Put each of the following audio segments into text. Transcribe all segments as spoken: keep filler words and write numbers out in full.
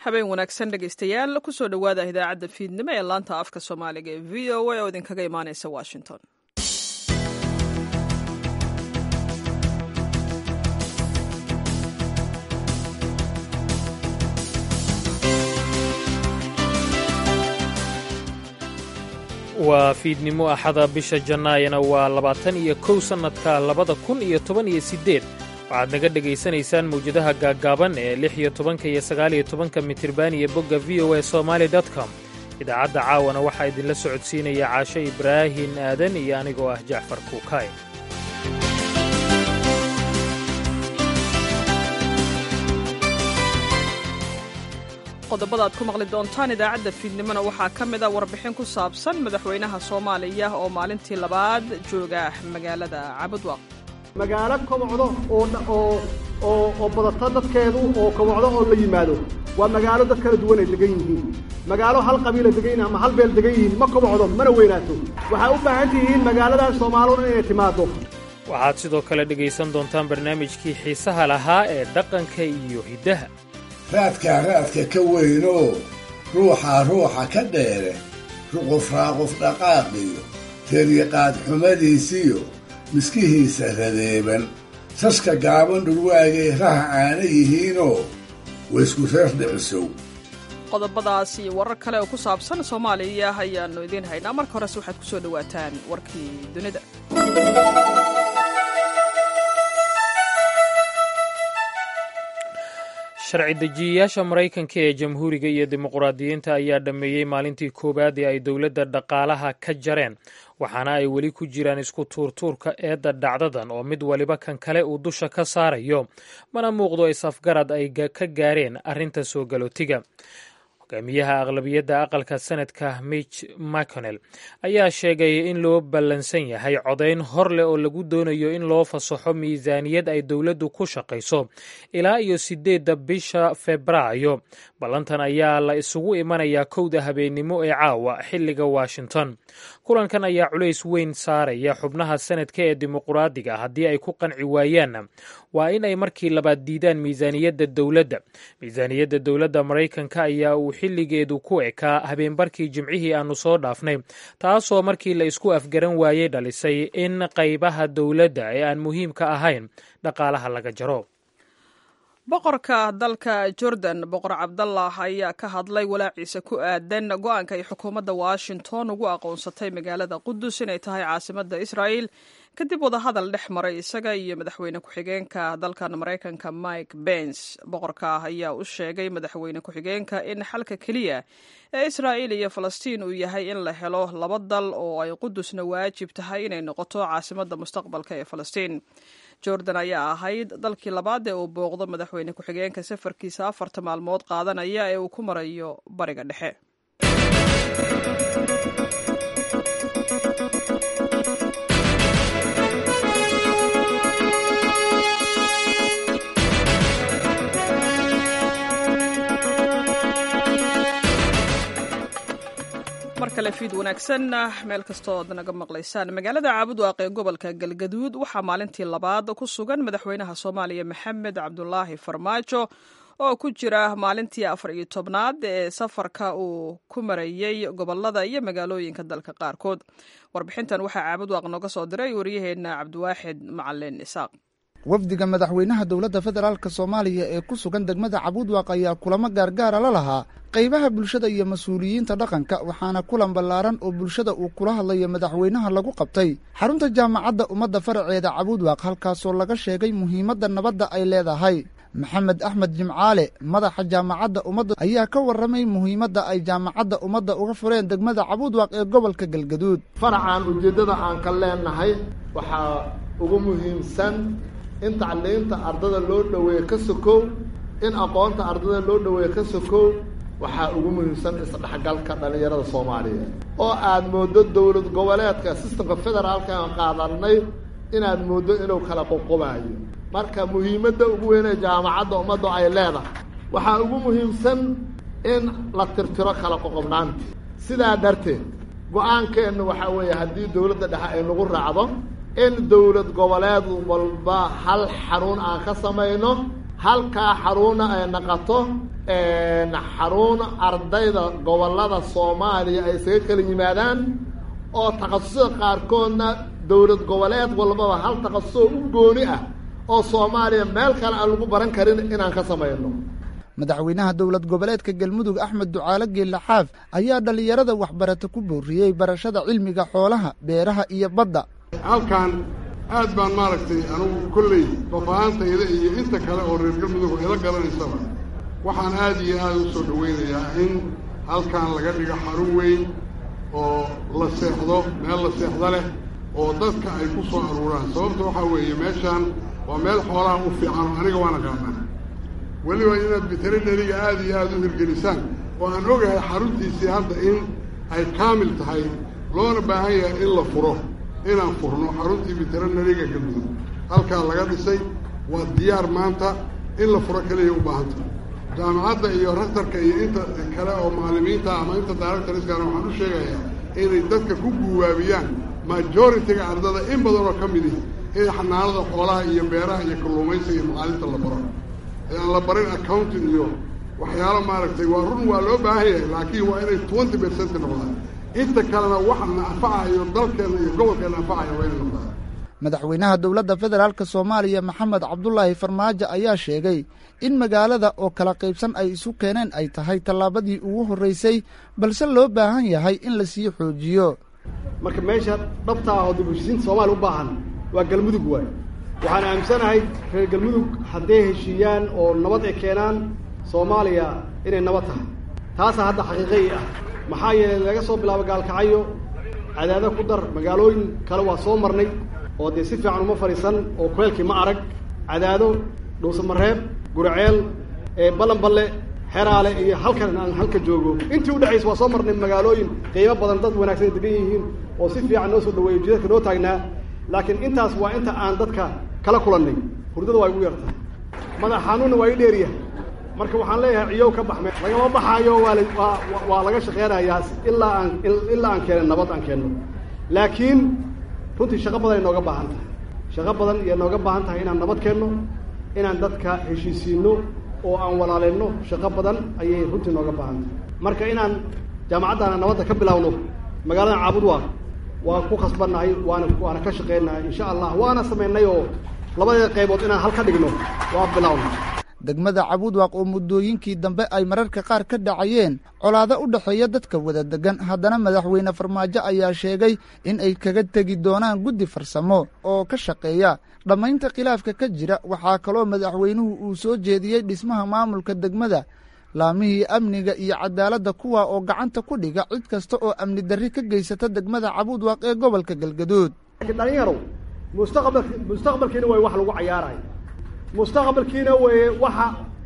habeen wanaagsan dhegaystayaal kusoo dhowaada idaacadda fiidnimo ee laanta afka soomaaliga ee v o a oo idinkaga imaanaysa washington. waa fiidnimo axada bisha jannaayana waa labaatan iyo kow sannadka labada kun iyo toban iyo siddeed waxaad naga dhegaysanaysaan mawjadaha gaaggaaban ee lix iyo tobanka iyo sagaal iyo tobanka mitirban iyo bogga v o a somali dot com idaacadda caawana waxaa idinla socodsiinaya caasho ibraahin aadan iyo anigoo ah jacfar kuukay. qodobada aad ku maqli doontaan idaacadda fiidnimona waxaa ka mid a warbixin ku saabsan madaxweynaha soomaaliya oo maalintii labaad jooga magaalada cabudwaq. magaalo kobocdo oo badata dadkeedu oo kobocdo oo la yimaado waa magaalo dad kala duwan ay degan yihiin. magaalo hal qabiila degan yihiin ama hal beel degan yihiin ma kobocdo mana weynaato. waxay u baahan tihiin magaaladan Soomaalidu inay timaado. waxaad sidoo kale dhegaysan doontaan barnaamijkii xiisaha lahaa ee dhaqanka iyo hiddaha. raadkaa raadka ka weynoo ruuxaa ruuxa ka dheere ruquf raaquf dhaqaaqiyo teryaqaad xumadiisiyo miskihiisa radeeban saska gaaban dhurwaagay raha aana yihiinoo waysku reer dhicisow. qodobadaas iyo warar kale oo ku saabsan soomaaliya ayaannu idiin haynaa. marka horese waxaad ku soo dhowaataan warkii dunida. sharci dejiyayaasha maraykanka ee jamhuuriga iyo dimuqraadiyiinta ayaa dhammeeyey maalintii koowaad ee ay dowladda dhaqaalaha ka jareen waxaana ay weli ku jiraan isku tuurtuurka eedda dhacdadan oo mid waliba kan kale uu dusha ka saarayo mana muuqdo is-afgarad ay ka gaareen arrinta soo galootiga. hogaamiyaha aqlabiyadda aqalka senadka mitch mcconnell ayaa sheegay in loo ballansan yahay codayn hor leh oo lagu doonayo in loo fasaxo miisaaniyad ay dowladdu ku shaqayso ilaa iyo siddeedda bisha febraayo. ballantan ayaa la isugu imanayaa kowda habeennimo ee caawa xilliga washington. kulankan ayaa culays weyn saaraya xubnaha senadka ee dimuqraadiga haddii ay ku qanci waayaanna waa in ay markii labaad diidaan miisaaniyadda dowladda. miisaaniyadda dowladda maraykanka ayaa uu xilligeedu ku ekaa habeenbarkii jimcihii aannu soo dhaafnay taasoo markii la isku afgaran waayey dhalisay in qaybaha dowladda ee aan muhiimka ahayn dhaqaalaha laga jaro. boqorka dalka jordan boqor cabdallah ayaa ka hadlay walaaciisa ku aadan go-aanka ay xukuumadda washington ugu aqoonsatay magaalada qudus inay tahay caasimadda israa'el kadib wadahadal dhex maray isaga iyo madaxweyne ku-xigeenka dalkan maraykanka mike pence. boqorka ayaa u sheegay madaxweyne ku-xigeenka in xalka keliya ee israa'il iyo falastiin uu yahay in la helo laba dal oo ay qudusna waajib tahay inay noqoto caasimadda mustaqbalka ee falastiin. jordan ayaa ahayd dalkii labaad ee uu booqdo madaxweyne ku-xigeenka safarkiisa afarta maalmood qaadanaya ee uu ku marayo bariga dhexe. markale fiid wanaagsan meel kastoo ad naga maqlaysaan. magaalada caabudwaaq ee gobolka galgaduud waxaa maalintii labaad ku sugan madaxweynaha soomaaliya maxamed cabdulaahi farmaajo oo ku jira maalintii afar iyo tobnaad ee safarka uu ku marayey gobolada iyo magaalooyinka dalka qaarkood. warbixintan waxaa caabudwaaq nooga soo diray wariyaheenna cabdiwaaxid macalin isaaq. wafdiga madaxweynaha dowladda federaalk soomaaliya ee ku sugan degmada cabudwaaq ayaa kulamo gaargaara la lahaa qaybaha bulshada iyo mas-uuliyiinta dhaqanka waxaana kulan ballaaran oo bulshada uu kula hadlayo madaxweynaha lagu qabtay xarunta jaamacadda ummadda faraceeda cabudwaaq halkaasoo laga sheegay muhiimadda nabadda ay leedahay. maxamed axmed jimcaale madaxa jaamacadda ummadda ayaa ka warramay muhiimadda ay jaamacadda ummadda uga fureen degmada cabudwaaq ee gobolka galgaduud. faracaan ujeeddada aan ka leenahay waxaa ugu muhiimsan in tacliinta ardada loo dhoweeyo ka sokow in aqoonta ardada loo dhoweeyo ka sokow waxaa ugu muhiimsan isdhexgalka dhallinyarada soomaaliyeed oo aad mooddo dowlad goboleedka sistamka federaalka aan qaadanay inaad mooddo inuu kala qoqobaayo. marka muhiimadda ugu weynee jaamacadda ummaddu ay leedahay waxaa ugu muhiimsan in la tirtiro kala qoqobnaanti. sidaa darteed go-aankeennu waxaa weeye haddii dowladda dhexe ay nagu raacdo in dowlad goboleed walba hal xarun aan ka samayno halkaa xaruna ay naqato xarun ardayda gobollada soomaaliya ay isaga kala yimaadaan oo takhasusada qaarkoodna dowlad goboleed walbaba hal takhasusoo u gooni ah oo soomaaliya meel kale aan lagu baran karin inaan ka samayno. madaxweynaha dowlad goboleedka galmudug axmed ducaale geelle xaaf ayaa dhallinyarada waxbarata ku booriyey barashada cilmiga xoolaha, beeraha iyo badda. halkan aad baan maaragtay anugu kolley fafahaantayda iyo inta kale oo reer galmudug ila garanaysaba waxaan aad iyo aad u soo dhawaynayaa in halkan laga dhigo xarun weyn oo la seexdo, meel la seexda leh oo dadka ay ku soo aruuraan. sababta waxaa weeye meeshaan waa meel xoolaha u fiican oo aniga waana qaanaa. weliba inaad veterinariga aad iyo aad u hirgelisaan oo aan ogahay xaruntiisii hadda in ay kaamil tahay, loona baahan yahay in la furo, inaan furno xaruntii veterinariga galmudug. halkaa laga dhisay waa diyaar maanta in la furo keliya u baahanta. jaamacadda iyo raktarka iyo inta kale oo macallimiinta ama inta daaragtariskana waxaan u sheegayaa inay dadka ku guwaabiyaan majoritiga ardada in badan oo ka midi in xanaanada xoolaha iyo beeraha iyo kalluumaysiga iyo macaalinta la baro. aan la barin accounting iyo waxyaalo maaragtay waa run waa loo baahan yahay, laakiin waa inay twenty percent noqdaan. inta kalena waxa nafacayo dalkeena iyo gobolkeena nafacayo waa inay noqdaan. madaxweynaha dowladda federaalka soomaaliya maxamed cabdulaahi farmaajo ayaa sheegay in magaalada oo kala qaybsan ay isu keeneen ay tahay tallaabadii ugu horraysay, balse loo baahan yahay in la sii xoojiyo. marka meesha dhabta ah oo dib u heshiisiinta soomaaliya u baahan waa galmudug waay. waxaan aaminsanahay reer galmudug hadday heshiiyaan oo nabad ay keenaan soomaaliya inay nabad tahay. taasaa hadda xaqiiqay ah. maxaa yeelay laga soo bilaabo gaalkacyo, cadaado ku dar, magaalooyin kale waa soo marnay oo dee si fiican uma fadhiisan oo kuleelkii ma arag. cadaado, dhuusamareeb, guraceel, balanballe, xeraale iyo halkan aan halka joogo intii udhexaysa waa soo marnay magaalooyin qiimo badan, dad wanaagsan ay degan yihiin oo si fiican noo soo dhaweeyo, jidadka noo taagnaa. laakiin intaas waa inta aan dadka kala kulannay. hurdada waa igu yartahay, madax xanuunna waa ii dheeriyahay. marka waxaan leeyahay ciyow ka baxme lagama baxaayo, waa la waa waa laga shaqeynayaa ilaa aan ilaa aan keeno nabad aan keenno. laakiin runtii shaqo badan ay nooga baahan tahay shaqo badan iyo nooga baahan tahay inaan nabad keenno, inaan dadka heshiisiinno oo aan walaaleyno. shaqo badan ayay runtii nooga baahan tahay. marka inaan jaamacaddaana nabadda ka bilowno magaaladan caabudwaaq waan ku khasbannahay, waana waana ka shaqeynahay insha allah. waana samaynay oo labadeeda qaybood inaan hal ka dhigno waa bilowna. degmada cabuudwaaq oo muddooyinkii dambe ay mararka qaar ka dhacayeen colaado u dhexeeya dadka wada degan, haddana madaxweyne farmaajo ayaa sheegay in ay kaga tegi doonaan guddi farsamo oo ka shaqeeya dhammaynta khilaafka ka jira. waxaa kaloo madaxweynuhu uu soo jeediyey dhismaha maamulka degmada, laamihii amniga iyo cadaaladda kuwa oo gacanta ku dhiga cid kasta oo amni darri ka geysata degmada cabuudwaaq ee gobolka galgaduud. dhalinyarow mustaqbal mustaqbalkiina way wax lagu cayaarayo, mustaqbalkiina way waxa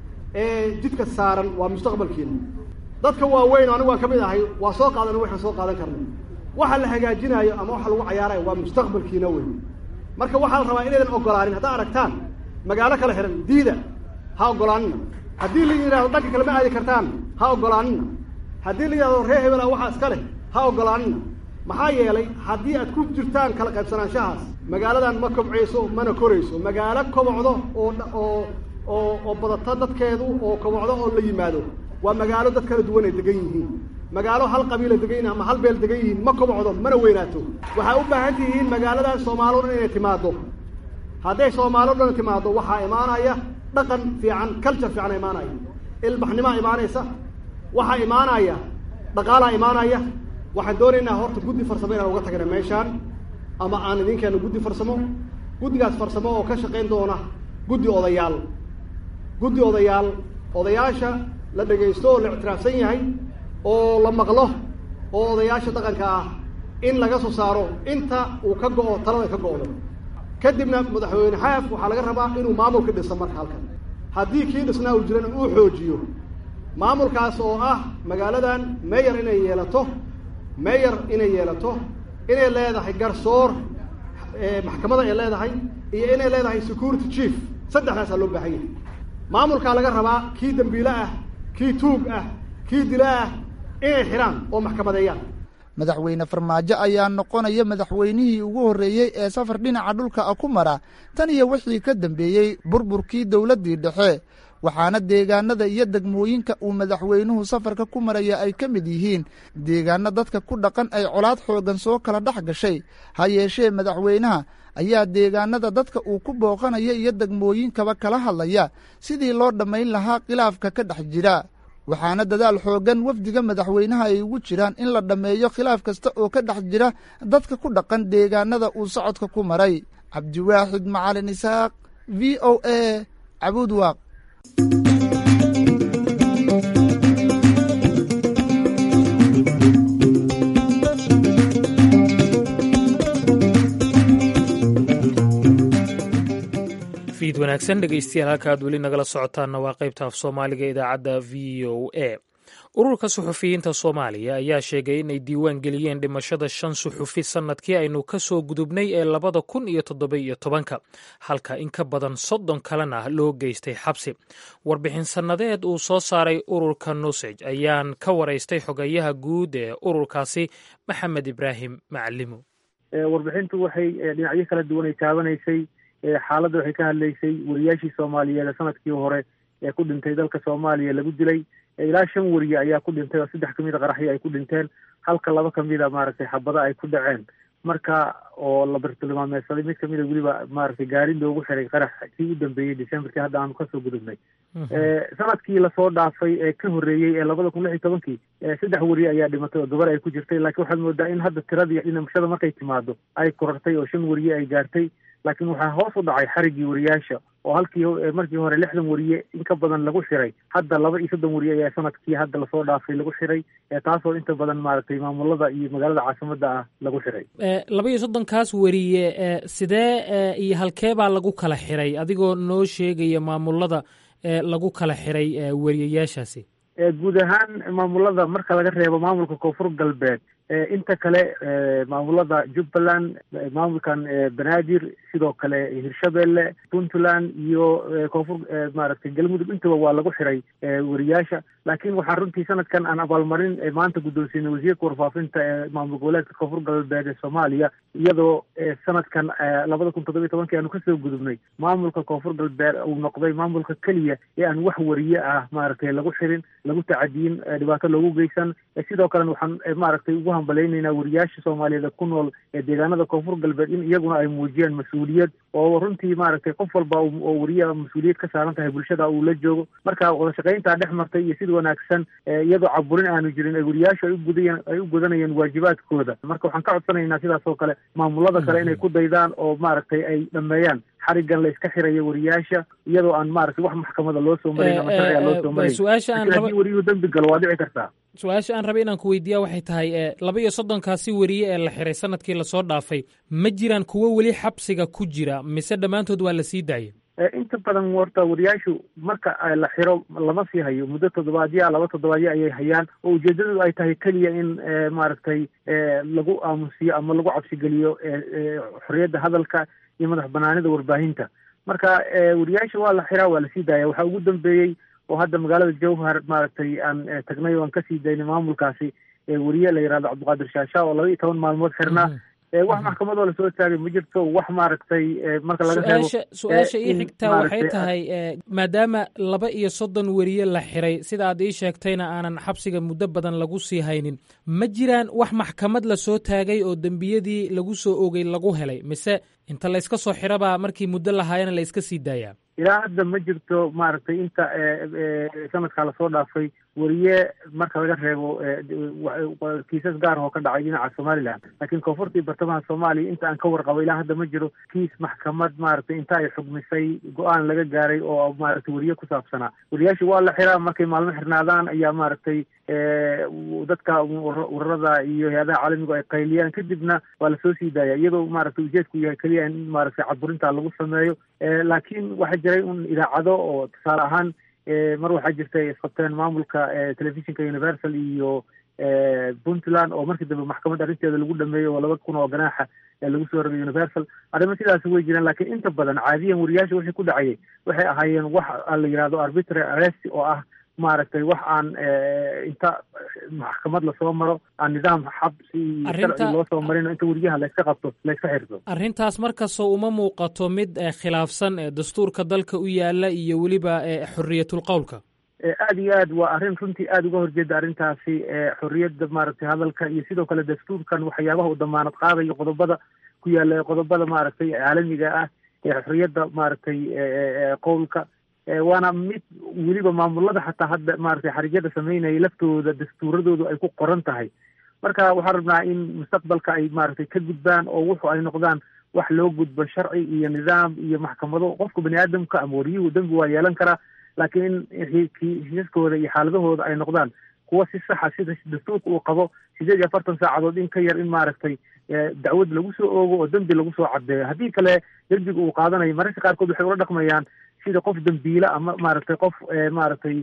ee jidka saaran waa mustaqbalkiina. dadka waaweyn anigu waan ka mid ahay, waa soo qaadan waxaan soo qaadan karno. waxa la hagaajinayo ama waxa lagu cayaarayo waa mustaqbalkiina weyn. marka waxaa la rabaa inaydan ogolaanin. haddaa aragtaan magaalo kala xiran diida, ha ogolaanina. haddii la yidhahdo dhanka kale ma aadi kartaan, ha ogolaanina. haddii la yidhahdo reer hebela waxaa iska leh, ha ogolaanina. maxaa yeelay haddii aad ku jirtaan kala qaybsanaanshahaas magaaladan ma kobcayso mana korayso. magaalo kobocdo oo oo oo oo badata dadkeedu oo kobocdo oo la yimaado waa magaalo dad kala duwan ay degan yihiin. magaalo hal qabiila degan yihiin ama hal beel degan yihiin ma kobocdo mana weynaato. waxay u baahan tihiin magaaladan Soomaalidu dhan inay timaado. hadday Soomaalidu dhan timaado waxaa imaanaya dhaqan fiican, culture fiican imaanaya, ilbaxnimo imaanaysa, waxaa imaanaya dhaqaalaha imaanaya. waxaan doonaynaa horta guddi farsamo inaan uga tagna meeshaan, ama aan idinkeena guddi farsamo. guddigaas farsamo oo ka shaqayn doona guddi odayaal guddi odayaal odayaasha la dhegaysto oo la ictiraafsan yahay oo la maqlo oo odayaasha dhaqanka ah in laga soo saaro inta uu ka go'o talada ka go'do. kadibna madaxweyne xaaf waxaa laga rabaa inuu maamulka dhiso. marka halkan haddii kii dhisnaa uu jiran uu xoojiyo maamulkaas oo ah magaaladan meeyar inay yeelato meeyar inay yeelato inay leedahay garsoor, maxkamada ay leedahay, iyo inay leedahay security chief. saddexdaasaa loo baahan yahay. maamulkaa laga rabaa kii dambiile ah, kii tuug ah, kii dila ah inay xidhaan oo maxkamadeeyaan. madaxweyne farmaajo ayaa noqonaya madaxweynihii ugu horreeyey ee safar dhinaca dhulka ah ku mara tan iyo wixii ka dambeeyey burburkii dowladdii dhexe. waxaana deegaanada iyo degmooyinka uu madaxweynuhu safarka ku maraya ay ka mid yihiin deegaano dadka ku dhaqan ay colaad xooggan soo kala dhex gashay ha yeeshee madaxweynaha ayaa deegaanada dadka uu ku booqanaya iyo degmooyinkaba kala hadlaya sidii loo dhammayn lahaa khilaafka ka dhex jira waxaana dadaal xooggan wafdiga madaxweynaha ay ugu jiraan in la dhammeeyo khilaaf kasta oo ka dhex jira dadka ku dhaqan deegaanada uu socodka ku maray cabdiwaaxid macalin isaaq v o a cabudwaaq fiid wanaagsan dhegeystayaal halka aad weli nagala socotaanna waa qaybta af soomaaliga idaacadda v o a ururka suxufiyiinta soomaaliya ayaa sheegay inay diiwaan geliyeen dhimashada shan suxufi sannadkii aynu ka soo gudubnay ee labada kun iyo toddoba iyo tobanka halka in ka badan soddon kalena loo geystay xabsi warbixin sannadeed uu soo saaray ururka nusej ayaan ka waraystay xogayaha guud ee ururkaasi maxamed ibraahim macalimo warbixintu waxay dhinacyo kala duwan ay taabanaysay xaaladda waxay ka hadlaysay wariyaashii soomaaliyeed ee sanadkii hore ee ku dhintay dalka soomaaliya lagu dilay ilaa shan wariye ayaa ku dhintay oo saddex kamid a qaraxyo ay ku dhinteen halka laba kamid a maaragtay xabada ay ku dhaceen marka oo la bartilmaameedsaday mid kamid a weliba maaragtay gaari loogu xiray qarax kii u dambeeyey decemberkii hadda aanu kasoo gudubnay sanadkii lasoo dhaafay ee ka horreeyey ee labada kun lix iyo tobankii saddex wariye ayaa dhimatay oo gabar ay ku jirtay laakiin waxaad moodaa in hadda tiradii dhimashada markay timaado ay korartay oo shan wariye ay gaartay laakiin waxaa hoos u dhacay xariggii wariyaasha oo halkii markii hore lixdan wariye in ka badan lagu xiray hadda laba iyo soddon wariye ayaa sanadkii hadda lasoo dhaafay lagu xiray taasoo inta badan maaragtay maamulada iyo magaalada caasimada ah lagu xiray laba iyo soddonkaas wariye sidee iyo halkee baa lagu kala xiray adigoo noo sheegaya maamulada lagu kala xiray wariyayaashaasi guud ahaan maamulada marka laga reebo maamulka koonfur galbeed inta kale maamulada jubbaland maamulkan banaadir sidoo kale hirshabelle puntland iyo koonfur maaragtay galmudug intaba waa lagu xiray wariyaasha laakiin waxaa runtii sanadkan aan abaalmarin maanta guddoonsiinay wasiirka warfaafinta ee maamul goboleedka koonfur galbeed ee soomaaliya iyadoo sanadkan labada kun toddoba iyo tobankii aanu kasoo gudubnay maamulka koonfur galbeed uu noqday maamulka keliya ee aan wax wariye ah maaragtay lagu xirin lagu tacadiyin dhibaato loogu geysan sidoo kalena waxaan maaragtay ugu hambaleynaynaa wariyaasha soomaaliyeed ku nool ee deegaanada koonfur galbeed in iyaguna ay muujiyaan mas-uuliyad oo runtii maaragtay qof walba oo wariyaha mas-uuliyad ka saaran tahay bulshada uu la joogo marka wadashaqayntaa dhex martay iyo sida wanaagsan iyadoo caburin aanu jirin ay wariyaashu ay ugudayan ay u gudanayeen waajibaadkooda marka waxaan ka codsanaynaa sidaas oo kale maamulada kale inay ku daydaan oo maaragtay ay dhameeyaan xarigan la iska xirayo wariyaasha iyadoo aan maaragtay wax maxkamada loo soo marin ama sharciga loo soo marin haddii wariyuhu dembi galo waa dhici kartaa su-aasha aan rabay inaan ku weydiiya waxay tahay laba iyo soddonkaasi wariye ee la xiray sanadkii lasoo dhaafay ma jiraan kuwo weli xabsiga ku jira mise dhammaantood waa la sii daayay inta badan horta wariyaashu marka la xiro lama sii hayo muddo toddobaadya laba toddobaadyo ayay hayaan oo ujeedadu ay tahay keliya in maaragtay lagu aamusiyo ama lagu cabsigeliyo xorriyadda hadalka iyo madax banaanida warbaahinta marka wariyaasha waa la xiraa waa lasii daaya waxaa ugu dambeeyey oo hadda magaalada jowhar maaragtay aan tagnay oo aan kasii daynay maamulkaasi wariye la yihahdo cabdiqaadir shaasha oo laba iyo toban maalmood xirnaa wax maxkamadoo lasoo taagay ma jirto wax maaragtay marka laga reebo su-aasha ii xigtaa waxay tahay maadaama laba iyo soddon weriye la xiray sida aad ii sheegtayna aanan xabsiga muddo badan lagu sii haynin ma jiraan wax maxkamad lasoo taagay oo dembiyadii lagu soo ogay lagu helay mise inta la iska soo xirabaa markii muddo lahaayana la iska sii daayaa ilaa hadda ma jirto maaragtay inta sanadkaa lasoo dhaafay wariye marka laga reebo kiisas gaar oo ka dhacay dhinaca somaliland laakiin koonfurta iyo bartamaha soomaaliya inta aan ka warqabo ilaa hadda ma jiro kiis maxkamad maaragtay inta ay xugmisay go-aan laga gaaray oo maaragtay wariye ku saabsanaa wariyaasha waa la xiraa markay maalmo xirnaadaan ayaa maaragtay dadka ururada iyo hay-adaha caalamigu ay qayliyaan kadibna waa lasoo sii daaya iyadoo maaragtay ujeedku yahay keliya in maaragtay caburinta lagu sameeyo laakiin waxaa jiray un idaacado oo tusaale ahaan mar waxaa jirtay isqabteen maamulka telefishinka universal iyo puntland oo markii dambe maxkamad arrinteeda lagu dhameeyey oo laba kun oo ganaaxa lagu soo rogay universal arrimo sidaas way jiraan laakiin inta badan caadiyan wariyaasha wixii ku dhacayay waxay ahaayeen wax la yidhahdo arbitrary arrest oo ah maaragtay wax aan inta maxkamad lasoo maro aan nidaam xabsi iyo sharci loo soo marino inta weriyaha layska qabto layska xirto. arrintaas markastoo uma muuqato mid khilaafsan dastuurka dalka u yaala iyo weliba xorriyatul qowlka. aada iyo aad waa arrin runtii aada uga horjeeda arrintaasi xorriyadda maaragtay hadalka iyo sidoo kale dastuurkan waxyaabaha uu damaanad qaadayo qodobada ku yaala qodobada maaragtay caalamiga ah ee xorriyadda maaragtay qowlka waana mid weliba maamulada xataa hadda maaragtay xarigyada sameynaya laftooda dastuuradoodu ay ku qoran tahay. marka waxaan rabnaa in mustaqbalka ay maaragtay ka gudbaan oo wuxu ay noqdaan wax loo gudbo sharci iyo nidaam iyo maxkamado. qofka bani aadamka ama wariyuhu dembi waa yeelan karaa, laakiin in kiisaskooda iyo xaaladahooda ay noqdaan kuwa si saxa sida dastuurka uu qabo sideed iyo afartan saacadood in ka yar in maaragtay dacwad lagu soo oogo oo dembi lagu soo cadeeyo. haddii kale dembiga uu qaadanayo mararka qaarkood waxay ula dhaqmayaan sida qof dembiile ama maaragtay qof maaragtay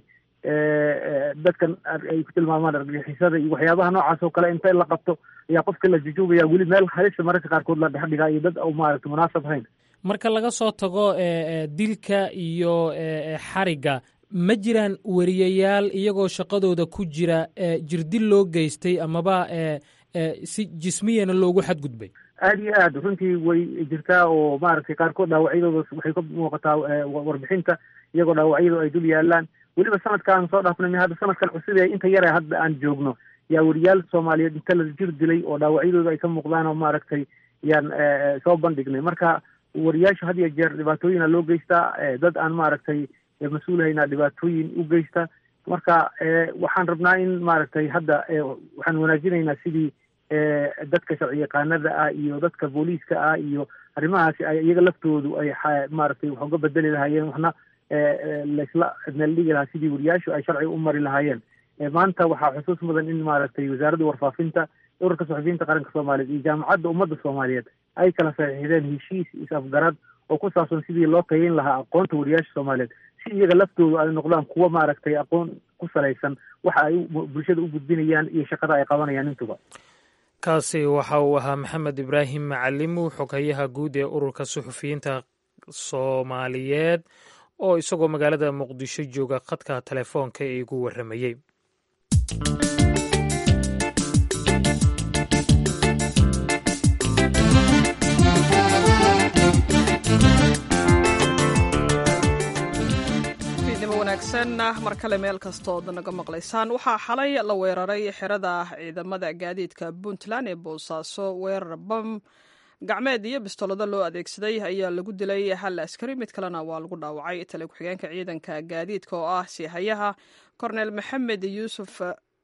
dadkan ay ku tilmaamaan argagixisada iyo waxyaabaha noocaas oo kale inta la qabto ayaa qofka la jujuubaya weli meel halisa mararka qaarkood la dhex dhigaa iyo dad u maaragtay munaasab hayn. marka laga soo tago dilka iyo xarigga ma jiraan weriyayaal iyagoo shaqadooda ku jira jirdil loo geystay amaba si jismiyana loogu xadgudbay? aada iyo aad runtii way jirtaa oo maaragtay qaarkood dhaawacyadooda waxay ka muuqataa warbixinta iyagoo dhaawacyadu ay dul yaalaan. weliba sanadkaan soo dhaafnay hadda sanadkan cusub ee inta yare hadda aan joogno yaa weriyaal soomaaliyeed inta la jir dilay oo dhaawacyadooda ay ka muuqdaan oo maaragtay yaan soo bandhignay. marka wariyaasha had iyo jeer dhibaatooyina loo geystaa, dad aan maaragtay mas-uulhaynaa dhibaatooyin u geysta. marka waxaan rabnaa in maaragtay hadda waxaan wanaajinaynaa sidii dadka sharci yaqaanada ah iyo dadka booliiska ah iyo arrimahaasi ay iyaga laftoodu ay maaragtay wax uga bedeli lahaayeen, waxna laysla meeldhigi lahaa sidii wariyaashu ay sharciga u mari lahaayeen. maanta waxaa xusuus mudan in maaragtay wasaaradda warfaafinta, ururka suxufiyiinta qaranka soomaaliyeed iyo jaamacadda ummadda soomaaliyeed ay kala saxiixdeen heshiis is-afgarad oo ku saabsan sidii loo tayeyn lahaa aqoonta wariyaasha soomaaliyeed si iyaga laftoodu ay noqdaan kuwa maaragtay aqoon ku salaysan waxa ay bulshada u gudbinayaan iyo shaqada ay qabanayaan intuba. kaasi waxa uu ahaa maxamed ibraahim macalimu, xoghayaha guud ee ururka suxufiyiinta soomaaliyeed oo isagoo magaalada muqdisho jooga khadka telefoonka ee igu warramayey. mar kale meel kastood naga maqlaysaan. waxaa xalay la weeraray xerada ciidamada gaadiidka puntland ee boosaaso. weerar bam gacmeed iyo bistolado loo adeegsaday ayaa lagu dilay hal askari, mid kalena waa lagu dhaawacay. tale ku-xigeenka ciidanka gaadiidka oo ah siihayaha korneel maxamed yuusuf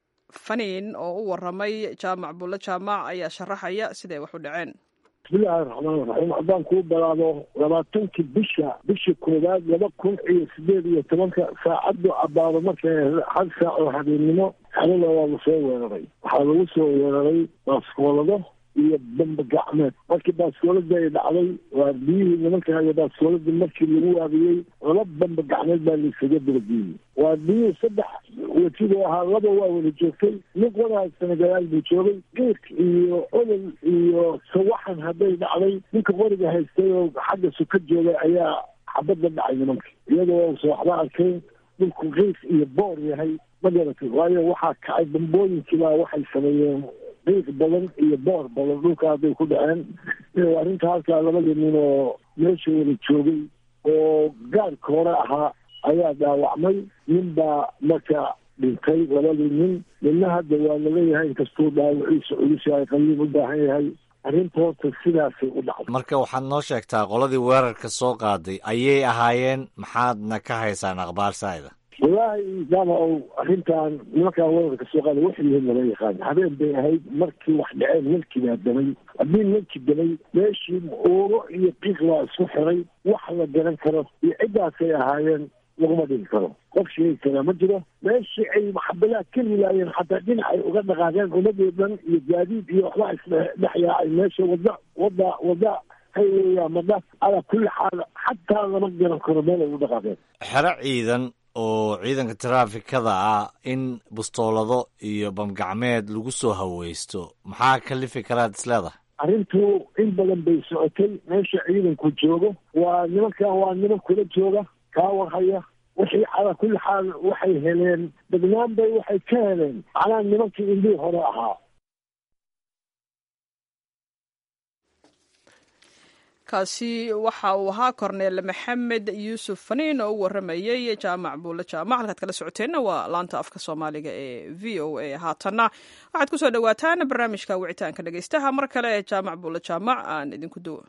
faniin oo u waramay jaamac bulle jaamac ayaa sharaxaya siday wax u dhaceen. bismillahi raxmaan raxiim. haddaan kuu balaado labaatankii bisha bisha koowaad laba kun iyo sideed iyo tobanka saacaddu abaado markay hal saac oo habeennimo xerada waa la soo weeraray. waxaa lagu soo weeraray baaskoolado iyo bamba gacmeed. markii baaskooladii ay dhacday waa biyihii nimanka iyo baaskooladii markii lagu waabiyey laba bamba gacmeed baa laisaga dabadiyey. waa biyihii saddex wejigoo ahaa laba waa wada joogtay, mid wadahaysana gadaal buu joogay. geek iyo olol iyo sawaxan hadday dhacday ninka qoriga haystay oo xagga suka joogay ayaa xabadda dhacay nimanka iyadoo soo waxba arkay dhulku geek iyo boor yahay ma garatay. waayo waxaa kacay bambooyinkiibaa waxay sameeyeen qiiq badan iyo boor badan dhulka hadday ku dhaceen. arrinta halkaa labadii nin oo meesha wada joogay oo gaarka hore ahaa ayaa dhaawacmay. nin baa marka dhintay labadii nin. ninna hadda waa laleeyahay inkastuu dhaawaciisa culisi ay qaliin u baahan yahay. arrinta horta sidaasay u dhacday. marka waxaad noo sheegtaa qoladii weerarka soo qaaday ayay ahaayeen, maxaadna ka haysaan akhbaar saa'ida? wallaahi jaama ow arrintan nimankaan weerarka soo qaaday wax yihiin lama yaqaan. habeen bay ahayd markii wax dhaceen ninkii baa damay. haddii ninkii damay meeshii uuro iyo qiiq baa isku xiray. wax la garan karo iyo ciddaasay ahaayeen laguma dhigi karo. qof sheegi karaa ma jiro. meeshii ay maxabalaha ka rilaayeen xataa dhinacay uga dhaqaaqeen ummadii dhan iyo gaadiid iyo waxbaa isdhex yaacay meesha wada wada wada hayweya madha alaa kulli xaal xataa lama garan karo meel ay u dhaqaaqeen. xero ciidan oo ciidanka taraafikada ah in bustoolado iyo bamgacmeed lagu soo haweysto maxaa kalifi karaad isleedahay? arrintu in badan bay socotay. meesha ciidanku joogo waa nimankan waa niman kula jooga kaa warhaya wixii calaa kulli xaal waxay heleen degnaan bay waxay ka heleen macnaha nimankii indhihii hore ahaa. kaasi waxa uu ahaa korneel maxamed yuusuf faniin oo u waramayey jaamac buulle jaamac. halkaad kala socoteenna waa laanta afka soomaaliga ee v o a. haatanna waxaad ku soo dhowaataan barnaamijka wicitaanka dhegeystaha mar kale ee jaamac buulle jaamac aan idinku duwo.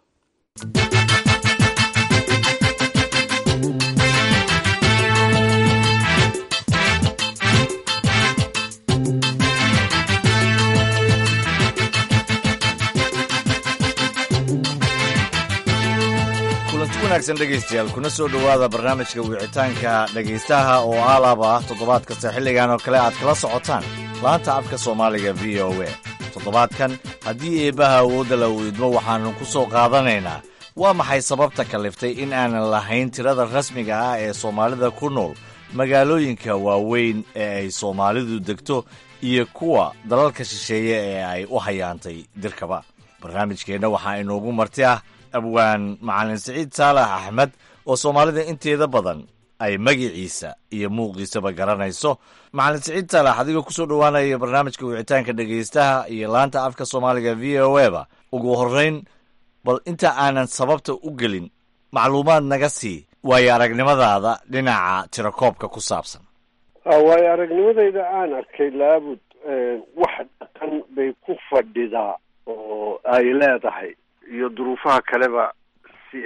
wanaagsan dhegaystayaal kuna soo dhowaada barnaamijka wicitaanka dhegaystaha oo aalaba ah toddobaad kasta xilligan oo kale aad kala socotaan laanta afka soomaaliga v o a. toddobaadkan haddii eebbaha awoodda la weydmo waxaannu ku soo qaadanaynaa waa maxay sababta kaliftay in aanan lahayn tirada rasmiga ah ee soomaalida ku nool magaalooyinka waaweyn ee ay soomaalidu degto iyo kuwa dalalka shisheeye ee ay u hayaantay dirkaba. barnaamijkeenna waxaa inoogu marti ah abwaan macalin siciid saalax axmed oo soomaalida inteeda badan ay magiciisa iyo muuqiisaba garanayso. macalin siciid saalax adigoo ku soo dhowaanaya barnaamijka wicitaanka dhegaystaha iyo laanta afka soomaaliga v o a ba ugu horrayn bal inta aanan sababta u gelin macluumaad naga sii waayo aragnimadaada dhinaca tirakoobka ku saabsan. waayo aragnimadayda aan arkay laabud wax dhaqan bay ku fadhidaa oo ay leedahay iyo duruufaha kaleba si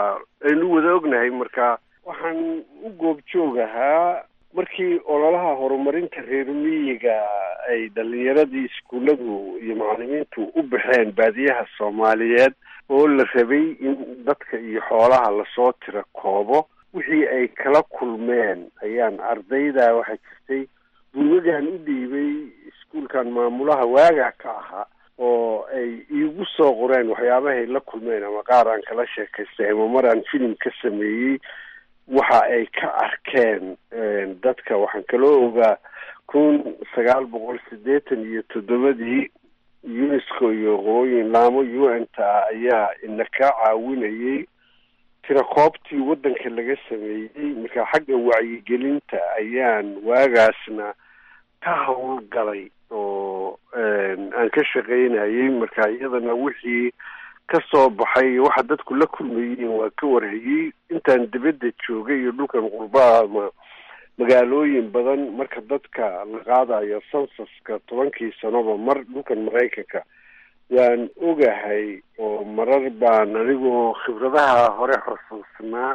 aynu wada ognahay. marka waxaan u goobjoogahaa markii ololaha horumarinta reer miyiga ay dhalinyaradii iskuulladu iyo macallimiintu u baxeen baadiyaha soomaaliyeed oo la rabay in dadka iyo xoolaha lasoo tira koobo wixii ay kala kulmeen ayaan ardayda waxaa jirtay buugagan u dhiibay iskuulkan maamulaha waagaa ka ahaa oo ay iigu soo qoreen waxyaabahay la kulmeen ama qaar aan kala sheekaystay ama mar aan filim ka sameeyey waxa ay ka arkeen dadka. waxaan kaloo ogaa kun sagaal boqol siddeetan iyo toddobadii unesco iyo qolooyin laamo u n ta ayaa ina ka caawinayay tirakoobtii waddanka laga sameeyey. marka xagga wacyigelinta ayaan waagaasna ka howlgalay oo aan ka shaqaynayay. marka iyadana wixii ka soo baxay waxa dadku la kulmayeen waa ka warhayey. intaan dibadda joogay iyo dhulkan qurbaha ama magaalooyin badan marka dadka la qaadayo sansaska tobankii sanoba mar dhulkan maraykanka waan ogahay oo marar baan anigoo khibradaha hore xusuusnaa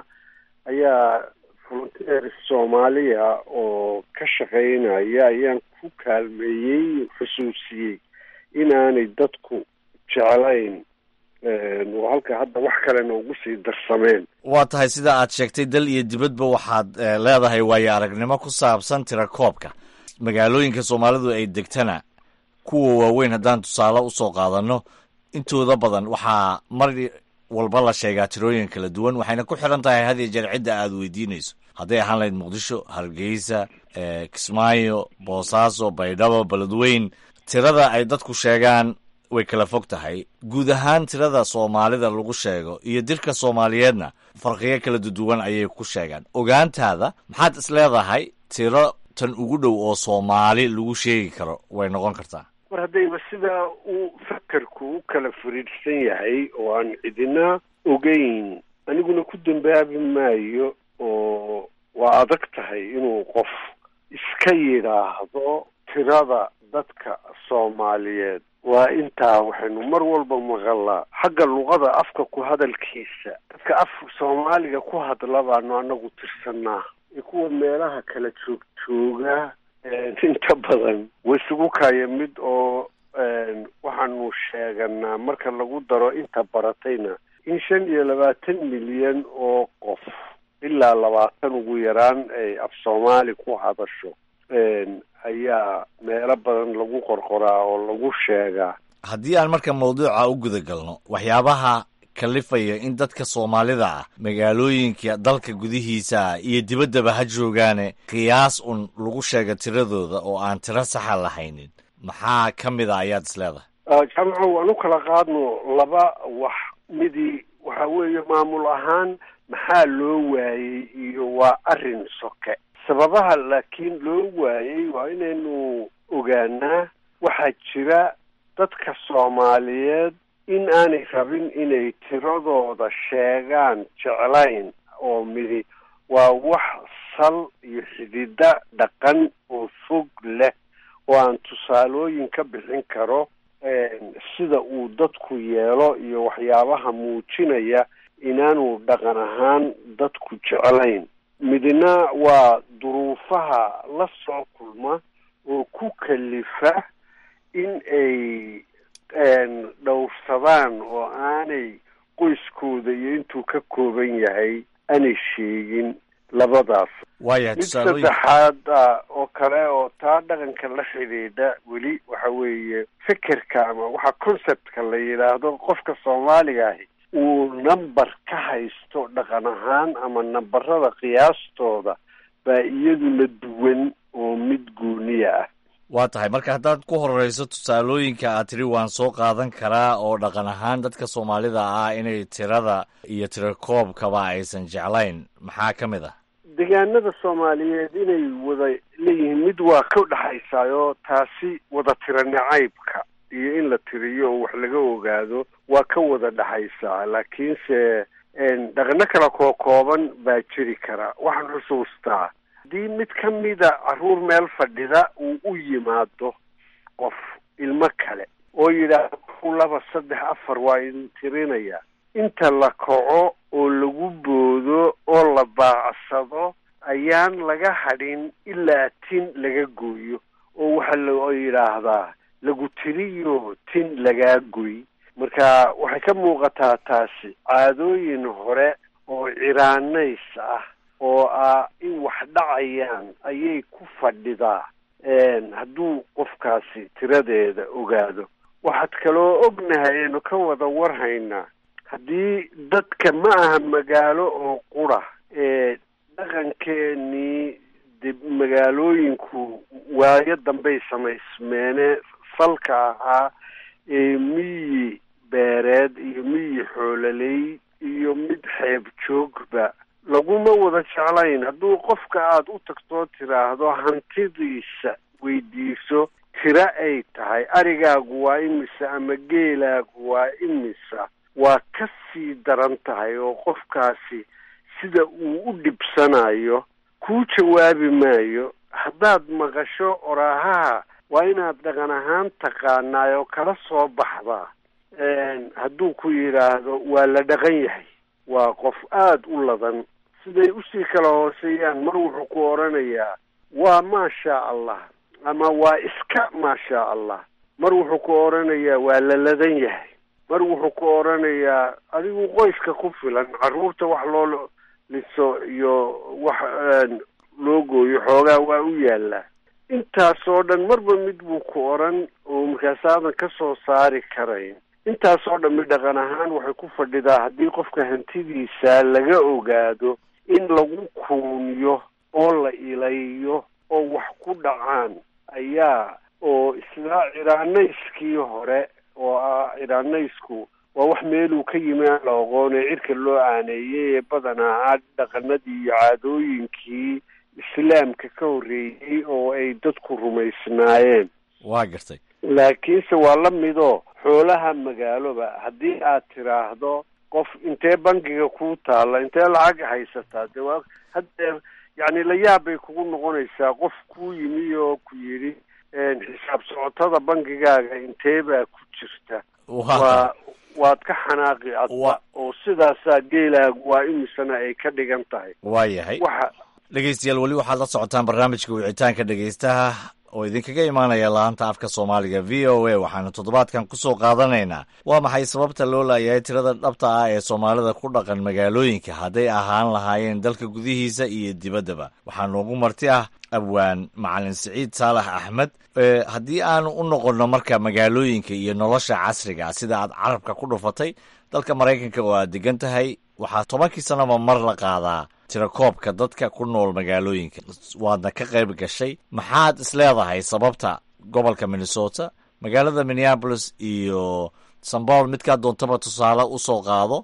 ayaa volunteer soomaaliya oo ka shaqaynaya ayaan ku kaalmeeyey xusuusiyey inaanay dadku jeclayn oo halka hadda wax kalena ugu sii darsameen. waa tahay sida aad sheegtay dal iyo dibadba waxaad leedahay waayo aragnimo ku saabsan tirakoobka magaalooyinka soomaalidu ay degtana kuwa waaweyn haddaan tusaale usoo qaadanno intooda badan waxaa mar walba la sheegaa tirooyin kala duwan waxayna ku xiran tahay had iyo jeer cidda aad weydiinayso hadday ahaan lahayd muqdisho, hargeysa, kismaayo, boosaaso, baydhabo, beledweyn. tirada ay dadku sheegaan way kala fog tahay. guud ahaan tirada soomaalida lagu sheego iyo dirka soomaaliyeedna farqiyo kala duwan ayay ku sheegaan. ogaantaada maxaad is leedahay tiro tan ugu dhow oo soomaali lagu sheegi karo way noqon kartaa? mar haddayba sidaa uu fakarku u kala fariidhsan yahay oo aan cidina ogeyn aniguna ku dambaabi maayo oo waa adag tahay inuu qof iska yidhaahdo tirada dadka soomaaliyeed waa intaa. waxaynu mar walba maqalaa xagga luqada afka ku hadalkiisa dadka afka soomaaliga ku hadla baanu anagu tirsanaa iyo kuwa meelaha kala joog jooga inta badan way isugu kaya mid oo waxaanu sheeganaa marka lagu daro inta baratayna in shan iyo labaatan milyan oo qof ilaa labaatan ugu yaraan ay af soomaali ku hadasho ayaa meelo badan lagu qorqoraa oo lagu sheegaa. haddii aan marka mawduuca u guda galno waxyaabaha kalifaya in dadka soomaalida ah magaalooyinka dalka gudihiisa iyo dibaddaba ha joogaane qiyaas un lagu sheega tiradooda oo aan tiro saxa lahaynin maxaa ka mid a ayaad is leedahay? jaamaco waan u kala qaadno laba wax. midii waxa weeye maamul ahaan maxaa loo waayey iyo waa arrin soke. sababaha laakiin loo waayey waa inaynu ogaanaa waxaa jira dadka Soomaaliyeed in aanay rabin inay tiradooda sheegaan jeclayn oo midi waa wax sal iyo xidida dhaqan oo fog leh oo aan tusaalooyin ka bixin karo sida uu dadku yeelo iyo waxyaabaha muujinaya inaanu dhaqan ahaan dadku jeclayn. midna waa duruufaha la soo kulma oo ku kalifa in ay dhowrsadaan oo aanay qoyskooda iyo intuu ka kooban yahay aanay sheegin labadaas. mid saddexaad oo kale oo taa dhaqanka la xidhiidha weli waxa weeye fikirka ama waxa conceptka la yidhaahdo qofka Soomaaliga ahi uu number ka haysto dhaqan ahaan ama nambarada qiyaastooda baa iyaduna duwan oo mid gooniya ah. waa tahay marka haddaad ku horeyso tusaalooyinka aad tiri waan soo qaadan karaa oo dhaqan ahaan dadka Soomaalida ah inay tirada iyo tirakoobkaba aysan jeclayn, maxaa ka mid ah? deegaanada Soomaaliyeed inay wada leeyihiin mid waa ka dhaxaysaayo taasi wada tira nacaybka iyo in la tiriyo oo wax laga ogaado waa ka wada dhaxaysaa, laakiinse dhaqano kala kooban baa jiri kara. waxaan xusuustaa haddii mid ka mida carruur meel fadhida uu u yimaado qof ilmo kale oo yidhaahdo laba saddex afar waa idin tirinaya, inta la kaco oo lagu boodo oo la baacsado ayaan laga hadhin ilaa tin laga gooyo oo waxa loo yidhaahdaa lagu tiriyo tin lagaa goy. marka waxay ka muuqataa taasi caadooyin hore oo ciraanays ah oo ah in wax dhacayaan ayay ku fadhidaa hadduu qofkaasi tiradeeda ogaado. waxaad kaloo ognahay aynu ka wada warhaynaa haddii dadka ma aha magaalo oo qura ee dhaqankeenii dib magaalooyinku waayo dambey samaysmeene salka ahaa ee miyi beereed iyo miyi xoololey iyo mid xeeb joogba laguma wada jeclayn. hadduu qofka aada u tagtoo tiraahdo hantidiisa weydiiso tira ay tahay arigaagu waa imisa ama geelaagu waa imisa waa ka sii daran tahay oo qofkaasi sida uu u dhibsanayo kuu jawaabi maayo. haddaad maqasho oraahaha waa inaad dhaqan ahaan taqaanaay oo kala soo baxdaa. hadduu ku yidhaahdo waa la dhaqan yahay waa qof aada u ladan. siday usii kala hooseeyaan mar wuxuu ku oranayaa waa maasha allah ama waa iska maasha allah. mar wuxuu ku oranayaa waa la ladan yahay. mar wuxuu ku oranayaa adigu qoyska ku filan, carruurta wax loo liso iyo wax loo gooyo xoogaa waa u yaallaa. intaasoo dhan marba mid buu ku oran oo markaasaadan ka soo saari karayn. intaasoo dhan mid dhaqan ahaan waxay ku fadhidaa haddii qofka hantidiisa laga ogaado in lagu kuuniyo oo la ilayo oo wax ku dhacaan ayaa oo isla ciraanayskii hore oo ah ciraanaysku waa wax meeluu ka yimi aan la aqoon ee cirka loo aaneeyey ee badanaa dhaqanadii iyo caadooyinkii islaamka ka horreeyey oo ay dadku rumaysnaayeen. waa gartay. laakiinse waa la midoo xoolaha magaaloba haddii aad tiraahdo qof intee bangiga kuu taalla intee lacag haysataa de waa haddeer yacni la yaab bay kugu noqonaysaa qof kuu yimi oo ku yidhi xisaab socotada bangigaaga intee baa ku jirta. waa waad ka xanaaqi adba oo sidaasaa geelaagu waa imisana ay ka dhigan tahay. waa yahay waxa dhegeystayaal weli waxaad la socotaan barnaamijka wicitaanka dhegeystaha oo idinkaga imaanaya laanta afka Soomaaliga V O A. waxaanu toddobaadkan ku soo qaadanaynaa waa maxay sababta loo laayahay tirada dhabta ah ee Soomaalida ku dhaqan magaalooyinka hadday ahaan lahaayeen dalka gudihiisa iyo dibaddaba. waxaa noogu marti ah abwaan macalin Siciid Saalax Axmed. haddii aanu u noqonno marka magaalooyinka iyo nolosha casriga sida aad carabka ku dhufatay dalka Maraykanka oo aad degan tahay waxaa tobankii sanaba mar la qaadaa tirakoobka dadka ku nool magaalooyinka. waadna ka qayb gashay. maxaad isleedahay sababta gobolka Minnesota, magaalada Minneapolis iyo Saint Paul midkaa doontaba tusaale usoo qaado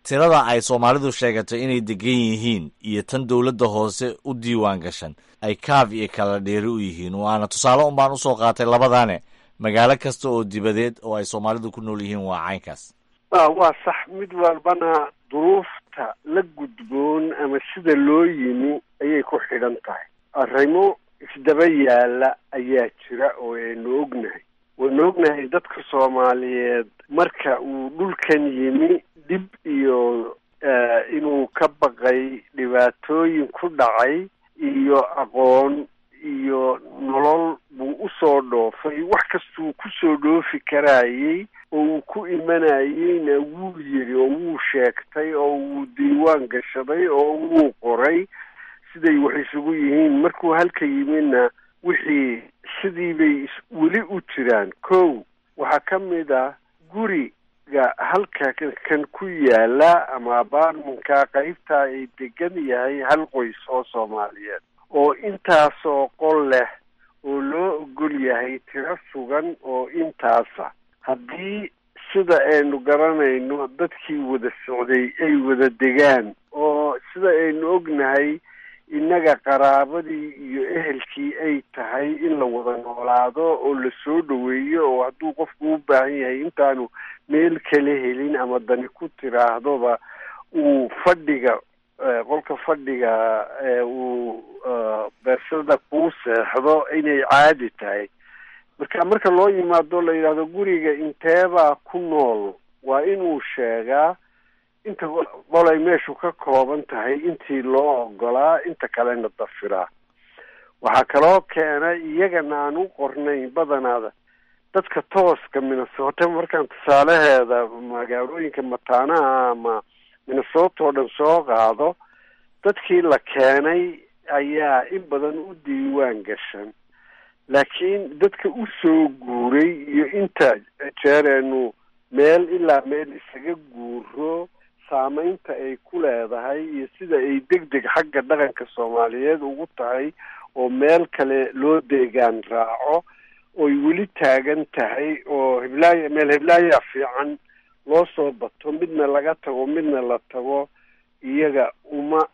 tirada ay soomaalidu sheegato inay degan yihiin iyo tan dowladda hoose u diiwaan gashan ay kaaf iyo kala dheeri u yihiin. waana tusaale un baan usoo qaatay labadaane magaalo kasta oo dibadeed oo ay soomaalidu ku nool yihiin waa caynkaas. waa sax, mid walbana duruufta la gudboon ama sida loo yimi ayay ku xidhan tahay. arrimo isdaba yaala ayaa jira oo aynu ognahay. waynu ognahay dadka soomaaliyeed marka uu dhulkan yimi dib iyo inuu ka baqay dhibaatooyin ku dhacay iyo aqoon iyo nolol buu usoo dhoofay. wax kastuu kusoo dhoofi karaayey oo uu ku imanayeyna wuu yiri oo wuu sheegtay oo wuu diiwaan gashaday oo wuu qoray siday wax isugu yihiin. markuu halka yimidna wixii sidii bay weli u jiraan. kow waxaa ka mid ah guriga halka kan ku yaala ama abaarmanka qaybtaa ay degan yahay hal qoys oo soomaaliyeed oo intaasoo qol leh oo loo ogol yahay tiro sugan oo intaasa. haddii sida aynu garanayno dadkii wada socday ay wada degaan oo sida aynu ognahay innaga qaraabadii iyo ehelkii ay tahay in la wada noolaado oo la soo dhoweeyo oo hadduu qofku u baahan yahay intaanu meel kala helin ama dani ku tiraahdoba uu fadhiga qolka fadhiga uu beersada kuu seexdo inay caadi tahay. marka marka loo yimaado la yidhaahdo guriga inteebaa ku nool waa inuu sheegaa inta qolay meeshu ka kooban tahay intii loo ogolaa inta kalena dafiraa. waxaa kaloo keena iyagana aan u qornayn badanaada dadka tooska Minnesota markaan tusaalaheeda magaalooyinka mataanaha ama Minnesota oo dhan soo qaado dadkii la keenay ayaa in badan u diiwaan gashan. laakiin dadka u soo guuray iyo inta jeereenu meel ilaa meel isaga guuro saamaynta ay ku leedahay iyo sida ay deg deg xagga dhaqanka soomaaliyeed ugu tahay oo meel kale loo deegaan raaco oy weli taagan tahay oo heblaaya meel heblaaya fiican loo soo bato midna laga tago midna la tago iyaga uma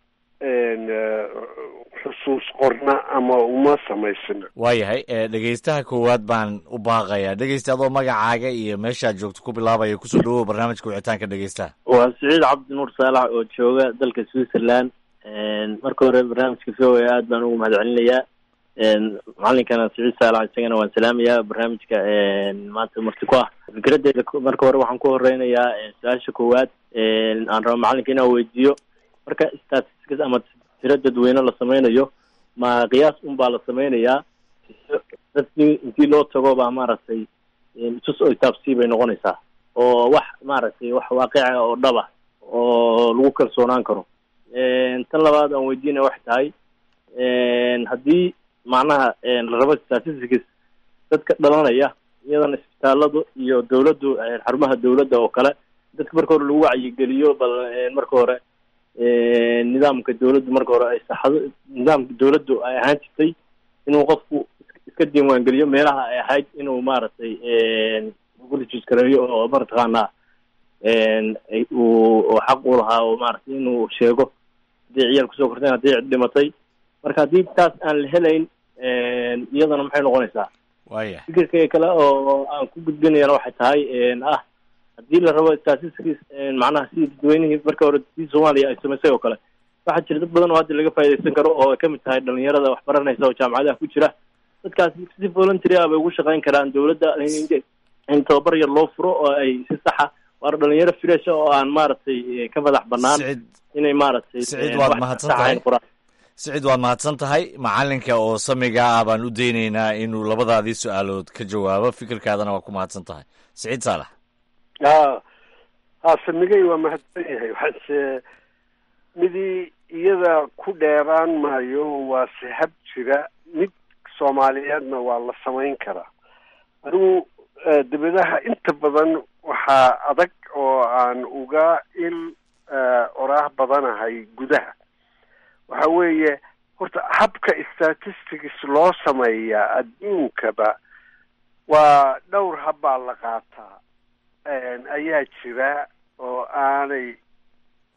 xusuus qorna ama uma samaysana. waayahay dhegeystaha koowaad baan u baaqayaa. dhegeysta adoo magacaaga iyo meeshaad joogto ku bilaabaya kusoo dhawow barnaamijka wicitaanka dhegeystaha. waa Siciid Cabdi Nuur Saalax oo jooga dalka Switzerland. marka hore barnaamijka V O A aad baan ugu mahadcelinayaa. macalinkana Siciid Saalax isagana waan salaamayaa. barnaamijka maanta marti ku ah fikradeeda marka hore waxaan ku horeynayaa su-aasha koowaad aan rabo macalinka inaan weydiiyo. marka statistics ama tiro dadweyne la sameynayo ma qiyaas un baa la sameynayaa dadkii intii loo tago baa maaragtay tus oo taabsi bay noqonaysaa oo wax maaragtay wax waaqica oo dhaba oo lagu kalsoonaan karo. tan labaad aan weydiinaya waxay tahay haddii macnaha la rabo statistics dadka dhalanaya iyadana isbitaaladu iyo dawladdu xarumaha dawladda oo kale dadka marka hore lagu wacyigeliyo bal marka hore nidaamka dawladdu marka hore ay saxdo nidaamka dawladdu ay ahaan jirtay inuu qofku iska diiwaan geliyo meelaha ay ahayd inuu maaragtay ugu rejistareeyo oo martaqaanaa uu xaq u lahaa oo maaragtay inuu sheego haddii ciyaal kusoo korteen haddii cid dhimatay. marka haddii taas aan la helayn iyadana maxay noqonaysaa? waya fikirka kale oo aan ku gudbinayana waxay tahay ah haddii la rabo statistics macnaha sidii dadweynihii marka hore sidii Soomaaliya ay samaysay oo kale waxaa jira dad badan oo hadda laga faa'iidaysan karo oo ay ka mid tahay dhalinyarada wax baranaysa oo jaamacadaha ku jira. dadkaas si voluntary ah bay ugu shaqayn karaan dawladda in tababar yar loo furo oo ay si saxa waar dhalinyaro fresh oo aan maaragtay ka madax banaan inay maaragtay Siciid waad mahadsan tahay. Siciid waad mahadsan tahay. macalinka oo samiga ah baan u daynaynaa inuu labadaadii su-aalood ka jawaabo. fikirkaadana waa ku mahadsan tahay. Siciid Saalax. ha ha samigay waa mahadsan yahay. waxaase midii iyada ku dheeraan maayo waa si hab jira mid soomaaliyeedna waa la samayn karaa. anigu dibadaha inta badan waxaa adag oo aan uga il oraah badanahay gudaha. waxa weeye horta habka statistics loo sameeyaa adduunkaba waa dhowr habbaa la qaataa ayaa jira oo aanay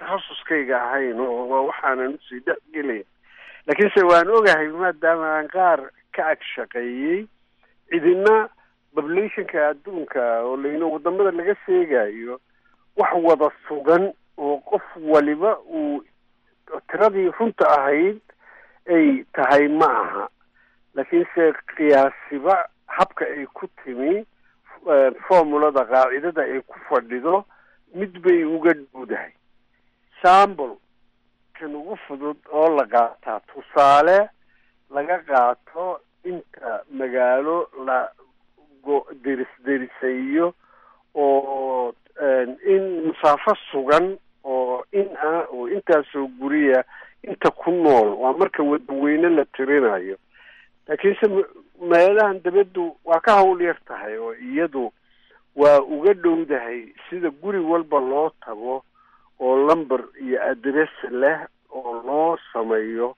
takhasuskayga ahayn oo waa waxaanan usii dhexgelaya laakiinse waan ogahay maadaama aan qaar ka ag shaqeeyey cidina populationka adduunka oo layno wadamada laga sheegayo wax wada sugan oo qof waliba uu tiradii runta ahayd ay tahay ma aha laakiinse qiyaasiba habka ay ku timi formulada qaacidada ay ku fadhido mid bay uga dhowdahay sample kan ugu fudud oo la qaataa tusaale laga qaato inta magaalo la deris derisayo oo in masaafo sugan oo in ah oo intaasoo guriya inta ku nool waa marka wadaweyne la tirinayo laakiinse meelahan dabaddu waa ka hawl yar tahay oo iyadu waa uga dhowdahay sida guri walba loo tago oo lumber iyo address leh oo loo sameeyo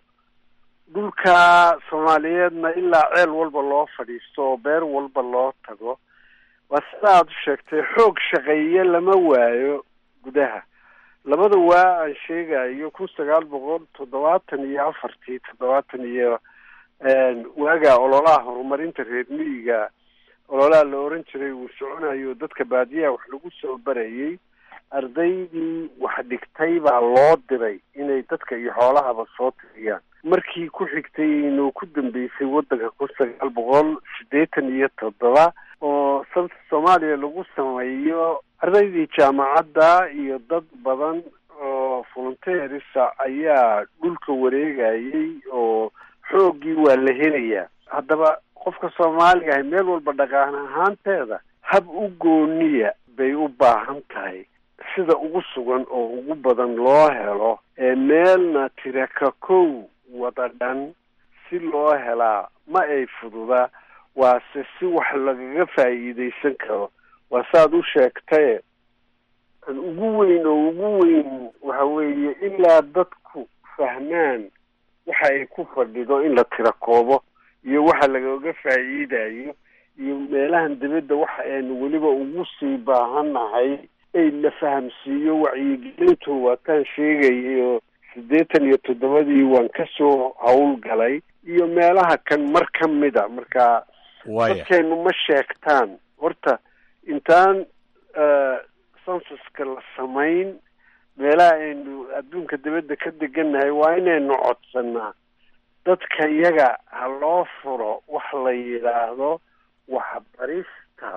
dhulka soomaaliyeedna ilaa ceel walba loo fadhiisto oo beer walba loo tago waa sida aad u sheegtay xoog shaqeeye lama waayo gudaha labada waa aan sheegayo kun sagaal boqol toddobaatan iyo afartii toddobaatan iyo waagaa ololaha horumarinta reer miyiga ololaha la oran jiray uu soconayo dadka baadiyaha wax lagu soo barayay ardaydii wax dhigtay baa loo diray inay dadka iyo xoolahaba soo tiriyaan markii ku xigtay inuu ku dambeysay waddanka kun sagaal boqol siddeetan iyo toddoba oo sabta soomaaliya lagu sameeyo ardaydii jaamacadda iyo dad badan oo volunteerisa ayaa dhulka wareegayay oo xooggii waa la helayaa haddaba qofka soomaaliga ahay meel walba dhaqan ahaanteeda hab u gooniya bay u baahan tahay sida ugu sugan oo ugu badan loo helo ee meelna tiraka kow wada dhan si loo helaa ma ay fududa waase si wax lagaga faa'iidaysan karo waa saaad u sheegtaye an ugu weyn oo ugu weyn waxa weeye ilaa dadku fahmaan waxa ay ku fadhido in la tirakoobo iyo waxa lagaga faa'iidayo iyo meelahan dibadda waxa aynu weliba ugu sii baahannahay ay la fahamsiiyo wacyigelintu waataan sheegayo siddeetan iyo toddobadii waan kasoo hawlgalay iyo meelaha kan mar ka mida marka dadkeenu ma sheegtaan horta intaan censuska la samayn meelaha aynu adduunka dibadda ka degannahay waa inaynu codsanaa dadka iyaga ha loo furo wax la yidhaahdo waxbarista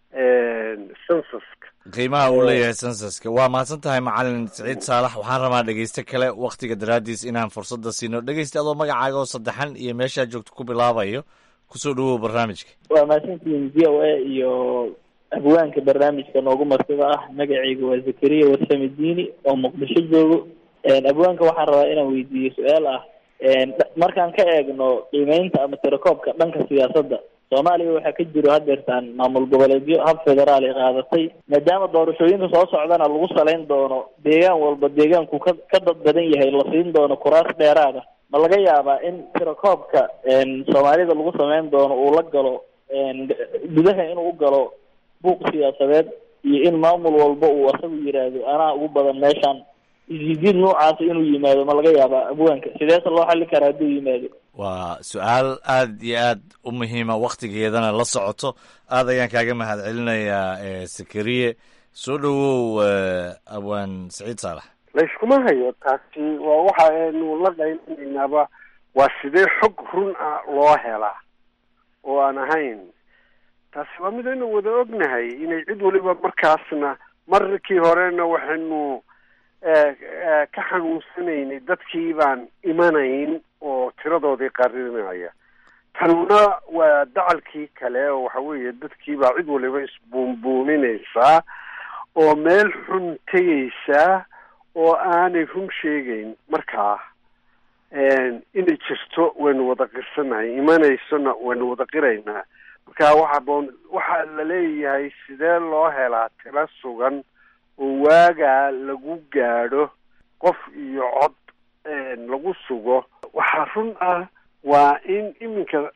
censuska qiimaha uu leeyahay censuska waa mahadsan tahay macalin siciid saalax waxaan rabaa dhegeyste kale waktiga daraadiis inaan fursadda siino dhegeysta adoo magacaaga oo saddexan iyo meeshaa joogto ku bilaabayo kusoo dhawow barnaamijka waa mahadsantihiin v o a iyo abwaanka barnaamijka noogu martida ah magacayga waa zakariya wasami diini oo muqdisho joogo abwaanka waxaan rabaa inaan weydiiyo su-aal ah markaan ka eegno qiimeynta ama tirakoobka dhanka siyaasadda soomaaliya waxaa ka jiro hadeertaan maamul goboleedyo hab federaal ay qaadatay maadaama doorashooyinka soo socdana lagu salayn doono deegaan walba deegaanku ka ka dad badan yahay la siin doono kuraas dheeraada ma laga yaabaa in tirakoobka soomaalida lagu sameyn doono uu la galo gudaha inuu u galo buuq siyaasadeed iyo in maamul walba uu asagu yiraahdo anaa ugu badan meeshaan isjiid noocaas inuu yimaado ma laga yaabaa abwaanka sideese loo xalli karaa hadduu yimaado waa su-aal aad iyo aad u muhiima waktigeedana la socoto aad ayaan kaaga mahad celinayaa sakariye soo dhawow abwaan siciid saalax layskuma hayo taasi waa waxa aynu la dhaynaynaba waa sidee xog run ah loo helaa oo aan ahayn taasi waa mid aynu wada ognahay inay cid waliba markaasna markii horena waxaynu ka xanuunsanaynay dadkii baan imanayn oo tiradoodii qarinaya tanuna waa dacalkii kale oo waxa weeye dadkii baa cid waliba isbuunbuuninaysaa oo meel xun tegaysaa oo aanay run sheegayn markaa inay jirto waynu wada qirsanahay imanaysona waynu wada qiraynaa marka waxa boon waxaa la leeyahay sidee loo helaa tiro sugan oo waagaa lagu gaadho qof iyo cod lagu sugo waxaa run ah waa in iminka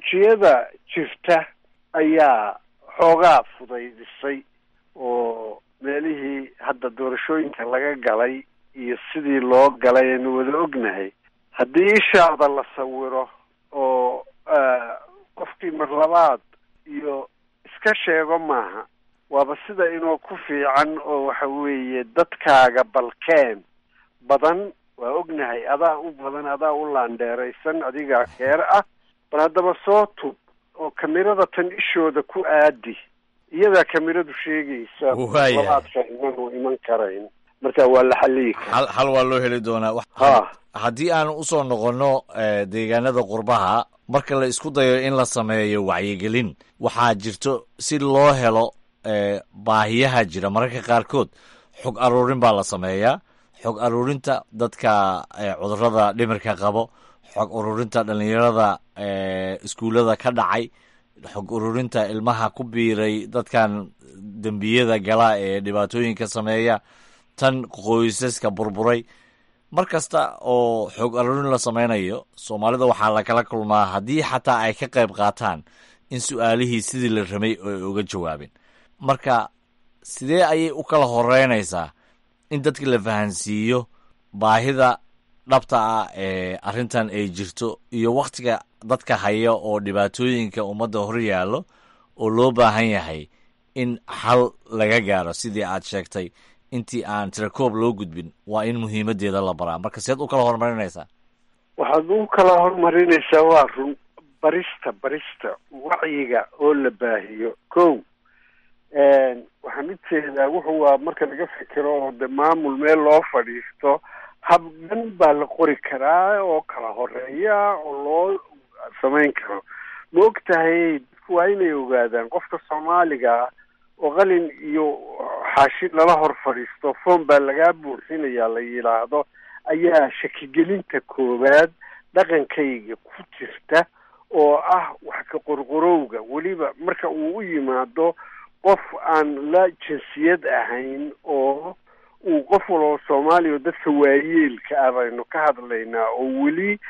teknolojiyada jirta ayaa xoogaa fudaydisay oo meelihii hadda doorashooyinka laga galay iyo sidii loo galay aynu wada ognahay haddii ishaada la sawiro oo qofkii mar labaad iyo iska sheego maaha waaba sida inuu ku fiican oo waxa weeye dadkaaga balkeen badan waa ognahay adaa u badan adaa u laandheeraysan adigaa keer ah bal haddaba soo tub oo kamirada tan ishooda ku aadi iyadaa kamiradu sheegaysa labaadka inanu iman karayn marka waa la xaliyi hal hal waa loo heli doonaa ha haddii aan usoo noqono deegaanada qurbaha marka la isku dayo in la sameeyo wacyigelin waxaa jirto si loo helo baahiyaha jira mararka qaarkood xog aruurin baa la sameeyaa xog aruurinta dadka cudurrada dhimirka qabo xog ururinta dhalinyarada iskuullada ka dhacay xog ururinta ilmaha ku biiray dadkan dembiyada gala ee dhibaatooyinka sameeya tan qoysaska burburay mar kasta oo xog aruurin la sameynayo soomaalida waxaa lakala kulmaa haddii xataa ay ka qayb qaataan in su-aalihii sidii la ramay ay uga jawaabeen marka sidee ayay u kala horeynaysaa in dadka la fahansiiyo baahida dhabta ah ee arrintan ay jirto iyo waktiga dadka haya oo dhibaatooyinka ummadda hor yaallo oo loo baahan yahay in xal laga gaaro sidii aad sheegtay intii aan tirakoob loo gudbin waa in muhiimadeeda la baraa marka seed u kala horumarinaysaa waxaad u kala horumarinaysaa waa run barista barista wacyiga oo la baahiyo ko waxaan ujeedaa wuxuu waa marka laga fikiro oo de maamul meel loo fadhiisto hab dhan baa la qori karaa oo kala horeeya oo loo samayn karo ma og tahay dadku waa inay ogaadaan qofka soomaaliga oo qalin iyo xaashi lala hor fadhiisto foom baa lagaa buuxinayaa la yidhaahdo ayaa shakigelinta koowaad dhaqankayga ku jirta oo ah wax ka qorqorowga weliba marka uu u yimaado qof aan la jinsiyad ahayn oo uu qof waloo soomaaliya oo dadka waayeelka ah baynu ka hadlaynaa oo weli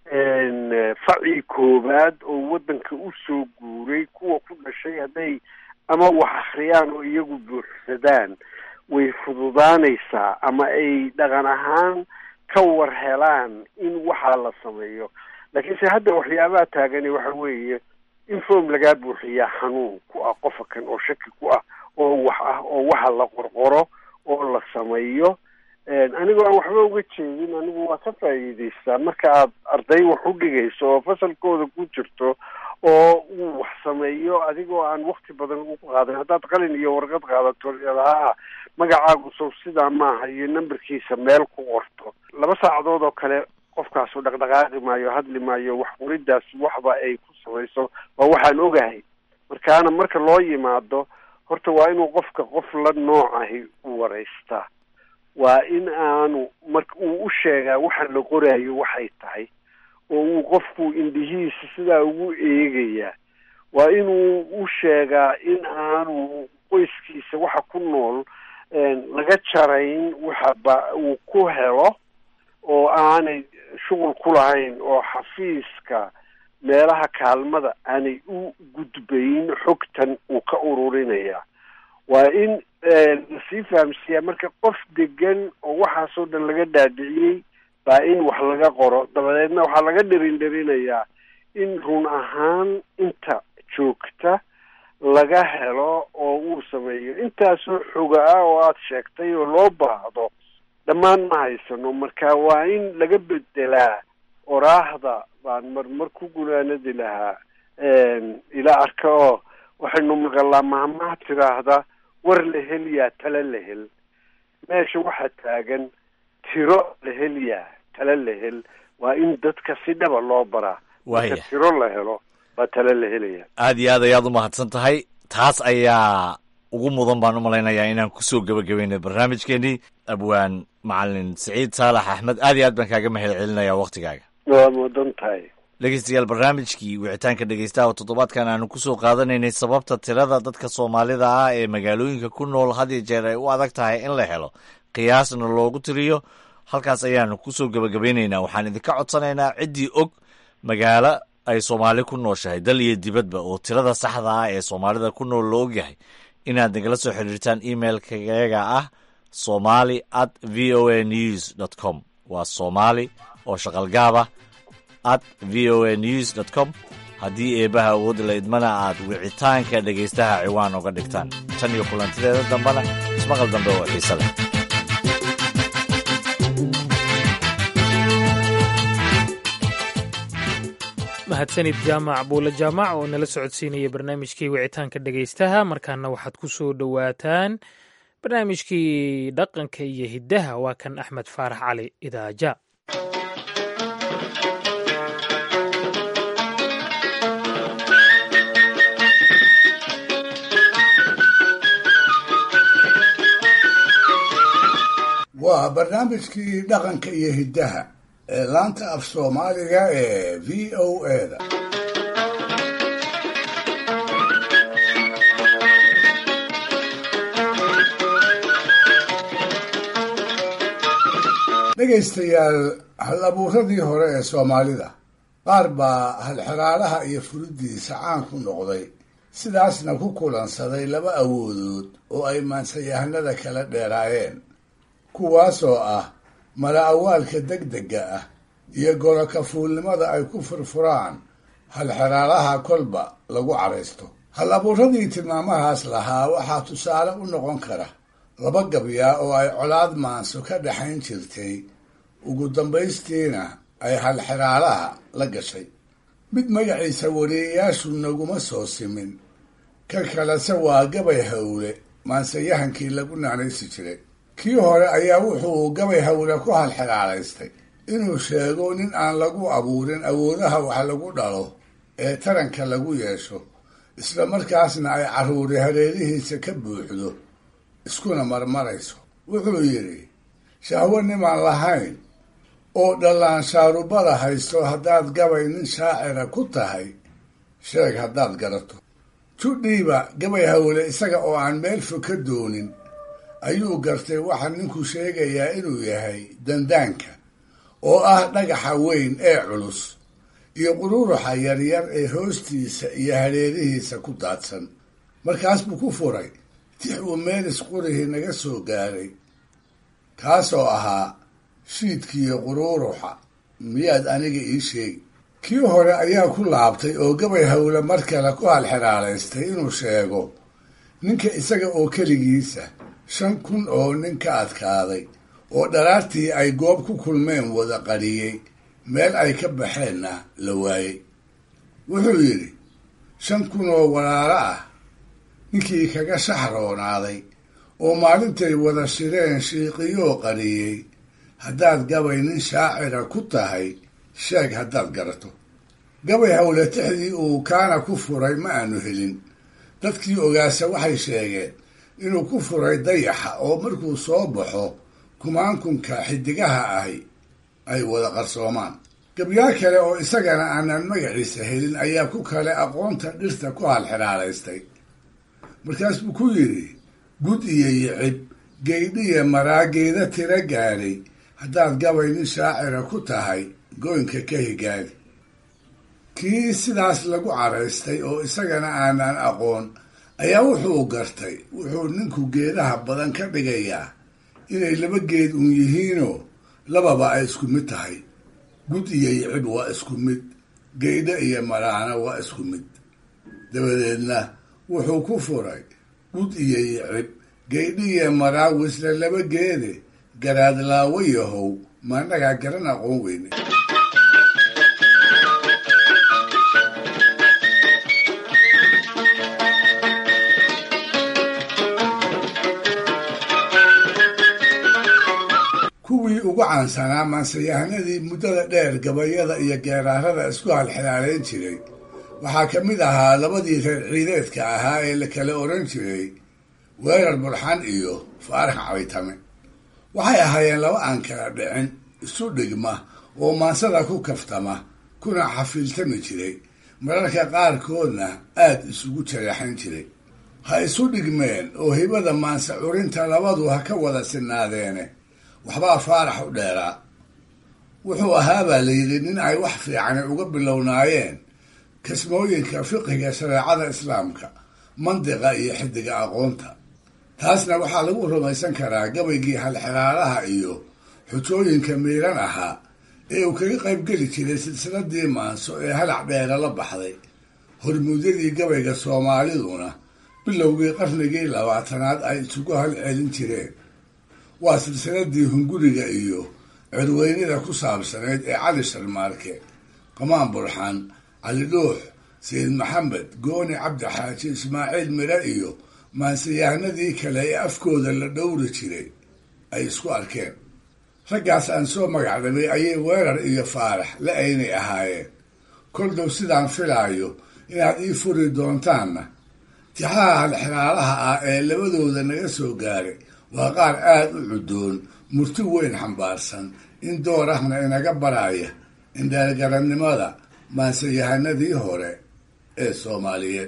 facii koowaad oo waddanka usoo guuray kuwa ku dhashay hadday ama wax akhriyaan oo iyagu buuxsadaan way fududaanaysaa ama ay dhaqan ahaan ka war helaan in waxaa la sameeyo laakiinse hadda waxyaabaha taagani waxa weeye in foom lagaa buuxiyaa xanuun ku ah qofa kan oo shaki ku ah oo wax ah oo waxa la qorqoro oo la sameeyo anigoo aan waxba uga jeedin anigu waa ka faa'iidaystaa marka aad arday wax u dhigayso oo fasalkooda ku jirto oo uu wax sameeyo adigoo aan wakti badan ugu qaadan haddaad qalin iyo warqad qaadato haa magacaagu sow sidaa maaha iyo nambarkiisa meel ku qorto laba saacadood oo kale qofkaasu dhaqdhaqaaqi maayo hadli maayo wax qoridaas waxba ay ku samayso waa waxaan ogahay markaana marka loo yimaado horta waa inuu qofka qof la noocahi u waraystaa waa in aanu marka uu u sheegaa waxa la qoraayo waxay tahay oo uu qofku indhihiisa sidaa ugu eegayaa waa inuu u sheegaa in aanu qoyskiisa waxa ku nool laga jarayn waxaba uu ku helo oo aanay shuqul ku lahayn oo xafiiska meelaha kaalmada aanay u gudbayn xogtan uu ka ururinaya waa in lasii fahamsiiyaa marka qof degan oo waxaasoo dhan laga dhaadhiciyey baa in wax laga qoro dabadeedna waxaa laga dherin dherinayaa in run ahaan inta joogta laga helo oo uu sameeyo intaasoo xoga ah oo aada sheegtay oo loo baahdo dhammaan ma haysano marka waa in laga bedelaa oraahda baan marmar ku gunaanadi lahaa ila arka oo waxaynu maqalaa mahmaha tiraahda war la heliyaa tala la hel meesha waxaa taagan tiro la heliyaa tala la hel waa in dadka si dhaba loo baraa marka tiro la helo baa tala la helaya aada iyo aad ayaad umahadsan tahay taas ayaa ugu mudan baan umalaynayaa inaan kusoo gebagabeynay barnaamijkeenii abwaan macalin siciid saalax axmed aad iyo aad baan kaaga mahad celinaya waktigaaga waa mudan tahay dhegeystayaal barnaamijkii wicitaanka dhegeystaha oo toddobaadkan aanu kusoo qaadanaynay sababta tirada dadka soomaalida ah ee magaalooyinka ku nool had iyo jeer ay u adag tahay in la helo qiyaasna loogu tiriyo halkaas ayaanu kusoo gebagabeynaynaa waxaan idinka codsanaynaa ciddii og magaalo ay soomaali ku nooshahay dal iyo dibadba oo tirada saxda ah ee soomaalida ku nool la ogyahay inaad nagala soo xiriirtaan emailkayaga ah somali at v o a news dot com. waa soomaali oo shaqalgaaba at v o a news dot com. haddii eebbaha awood la idmana aad wicitaanka dhegaystaha ciwaan uga dhigtaan. tan iyo kulantideeda dambena ismaqal dambe oo xiise leh. mahadsanid jaamac buule jaamac oo nala socodsiinaya barnaamijkii wicitaanka dhegaystaha. markaana waxaad ku soo dhowaataan barnaamijkii dhaqanka iyo hiddaha. waa kan axmed faarax cali idaaja. waa barnaamijkii dhaqanka iyo hiddaha ee laanta af soomaaliga ee v o a-da. dhegaystayaal, hal abuuradii hore ee soomaalida qaar baa halxiraalaha iyo furiddiisa caan ku noqday, sidaasna ku kulansaday laba awoodood oo ay maansayahanada kala dheeraayeen, kuwaasoo ah mala awaalka degdega ah iyo gorokafuulnimada ay ku furfuraan halxiraalaha kolba lagu caraysto. hal abuuradii tilmaamahaas lahaa waxaa tusaale u noqon kara laba gabyaa oo ay colaad maanso ka dhaxayn jirtay, ugu dambaystiina ay halxiraalaha la gashay. mid magaciisa wariyayaashu naguma soo simin, ka kalese waa gabay hawle maansayahankii lagu naanaysi jiray. kii hore ayaa wuxuu gabay hawle ku halxiraalaystay inuu sheego nin aan lagu abuurin awoodaha wax lagu dhalo ee taranka lagu yeesho, isla markaasna ay carruuri hareerihiisa ka buuxdo iskuna marmarayso. wuxuu yidhi, shahwo nimaan lahayn oo dhallaan shaarubada haysto haddaad gabay nin shaacira ku tahay, sheeg haddaad garato. judhiiba gabay hawle isaga oo aan meel fog ka doonin ayuu gartay waxa ninku sheegayaa inuu yahay dandaanka, oo ah dhagaxa weyn ee culus iyo quruuruxa yaryar ee hoostiisa iyo hareerihiisa ku daadsan. markaas buu ku furay tix uu meelis qurihii naga soo gaaray, kaasoo ahaa shiidkiiyo quruuruxa miyaad aniga ii sheegi. kii hore ayaa ku laabtay oo gabay hawle mar kale ku halxiraalaystay inuu sheego ninka isaga oo keligiisa shan kun oo nin ka adkaaday oo dharaartii ay goob ku kulmeen wada qariyey, meel ay ka baxeenna la waayey. wuxuu yidhi, shan kun oo walaalo ah ninkii kaga shaxroonaaday oo maalintay wada shireen shiiqiyoo qariyey, haddaad gabay nin shaacira ku tahay, sheeg haddaad garato. gabay hawle tixdii uu kaana ku furay ma aanu helin. dadkii ogaasa waxay sheegeen inuu ku furay dayaxa oo markuu soo baxo kumaankunka xidigaha ahi ay wada qarsoomaan. gabyaa kale oo isagana aanan magaciisa helin ayaa ku kale aqoonta dhirta ku halxiraalaystay. markaas buu ku yidhi, gud iyo yicib geydhiya maraa geeda tira gaadhay, haddaad gabay nin shaacira ku tahay, goynka ka higaadi. kii sidaas lagu caraystay oo isagana aanan aqoon ayaa wuxuu gartay wuxuu ninku geedaha badan ka dhigayaa inay laba geed uun yihiinoo lababa ay isku mid tahay. gud iyo yicib waa isku mid, geydho iyo maraana waa isku mid. dabadeedna wuxuu ku furay gud iyo yicib geydhiiyo maraa wisla laba geede, garaadlaawo yahow maanagaa garan aqoon weyne. kuwii ugu caansanaa maansayahanadii muddada dheer gabayada iyo geeraarada isku halxiraalayn jiray waxaa ka mid ahaa labadii reer ciideedka ahaa ee la kala oran jiray weerar bulxan iyo faarax cabaytame. waxay ahaayeen laba aan kala dhicin, isu dhigma oo maansada ku kaftama, kuna xafiiltami jiray, mararka qaarkoodna aad isugu jaraexan jiray. ha isu dhigmeen oo hibada maansa curinta labadu ha ka wada sinaadeene, waxbaa faarax u dheeraa. wuxuu ahaabaa la yidhi nin ay wax fiicani uga bilownaayeen kasmooyinka fiqiga shareecada islaamka mandiqa iyo xidiga aqoonta. taasna waxaa lagu rumaysan karaa gabaygii halxiraalaha iyo xujooyinka miiran ahaa ee uu kaga qaybgeli jiray silsiladii maanso ee halac dheera la baxday. hormuudyadii gabayga soomaaliduna bilowgii qarnigii labaatanaad ay isugu halcelin jireen. waa silsiladii hunguriga iyo cirweynida ku saabsanayd ee cali sharmaarke, qamaan burxan, cali dhuux, sayid maxamed, gooni cabdi xaaji, ismaaciil mire iyo maansiyahanadii kale ee afkooda la dhowri jiray ay isku arkeen. raggaas aan soo magacdhabay ayay weerar iyo faarax la aynay ahaayeen. kol dhow sidaan filaayo inaad ii furi doontaanna tixaha halxiraalaha ah ee labadooda naga soo gaaray waa qaar aada u cudoon, murti weyn xambaarsan, in door ahna inaga baraya indheergarannimada maansiyahanadii hore ee soomaaliyeed.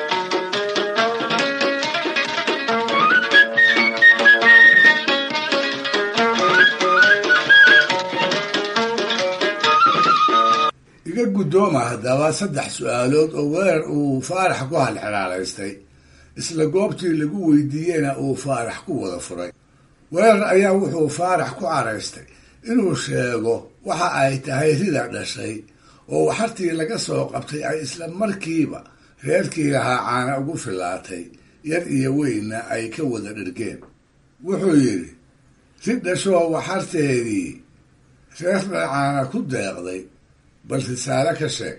iga guddooma haddaba saddex su-aalood oo weerar uu faarax ku halxiraalaystay, isla goobtii lagu weydiiyeyna uu faarax ku wada furay. weerar ayaa wuxuu faarax ku caraystay inuu sheego waxa ay tahay rida dhashay oo waxartii laga soo qabtay ay isla markiiba reerkii lahaa caana ugu filaatay, yar iyo weynna ay ka wada dhergeen. wuxuu yidhi, rid dhashoo waxarteedii reerna caana ku deeqday, bal risaale ka sheeg.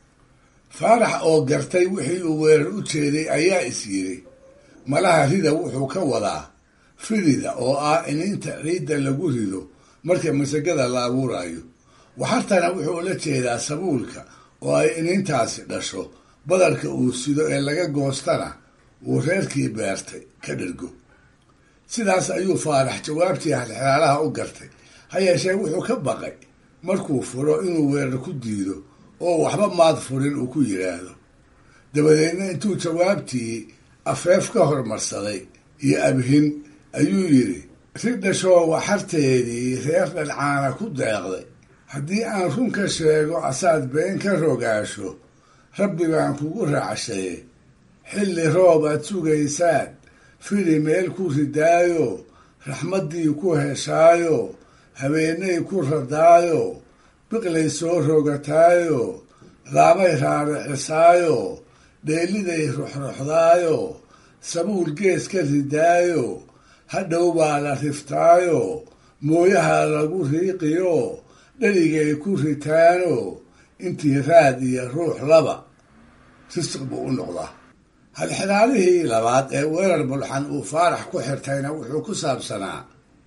faarax oo gartay wixii uu weerar u jeeday ayaa is yidhi, malaha rida wuxuu ka wadaa firida oo ah in inta ciidda lagu rido marka masagada la abuurayo. waxartana wuxuu la jeedaa sabuulka oo ay inintaasi dhasho, badarka uu sido ee laga goostana uu reerkii beertay ka dhergo. sidaas ayuu faarax jawaabtii halxiraalaha u gartay. ha yeeshee wuxuu ka baqay markuu furo inuu weerar ku diido oo waxba maad furin uu ku yidhaahdo. dabadeedna intuu jawaabtii afeef ka hormarsaday iyo abhin ayuu yidhi, rid dhashoo waxarteedii reer dhalcaana ku deeqday. haddii aan run ka sheego asaad been ka rogaasho, rabbi baan kugu raacshaye. xilli roob aad sugaysaad firi meel ku ridaayo, raxmaddii ku heshaayo, habeenay ku radaayo, biqlay soo rogataayo, laabay raaracisaayo, dheeliday ruxruxdaayo, sabuul gees ka ridaayo, hadhow baa la riftaayo, mooyaha lagu riiqiyo, dherigay ku ritaano, intii raad iyo ruux laba risiq buu u noqdaa. halxiraalihii labaad ee weerar bulxan uu faarax ku xirtayna wuxuu ku saabsanaa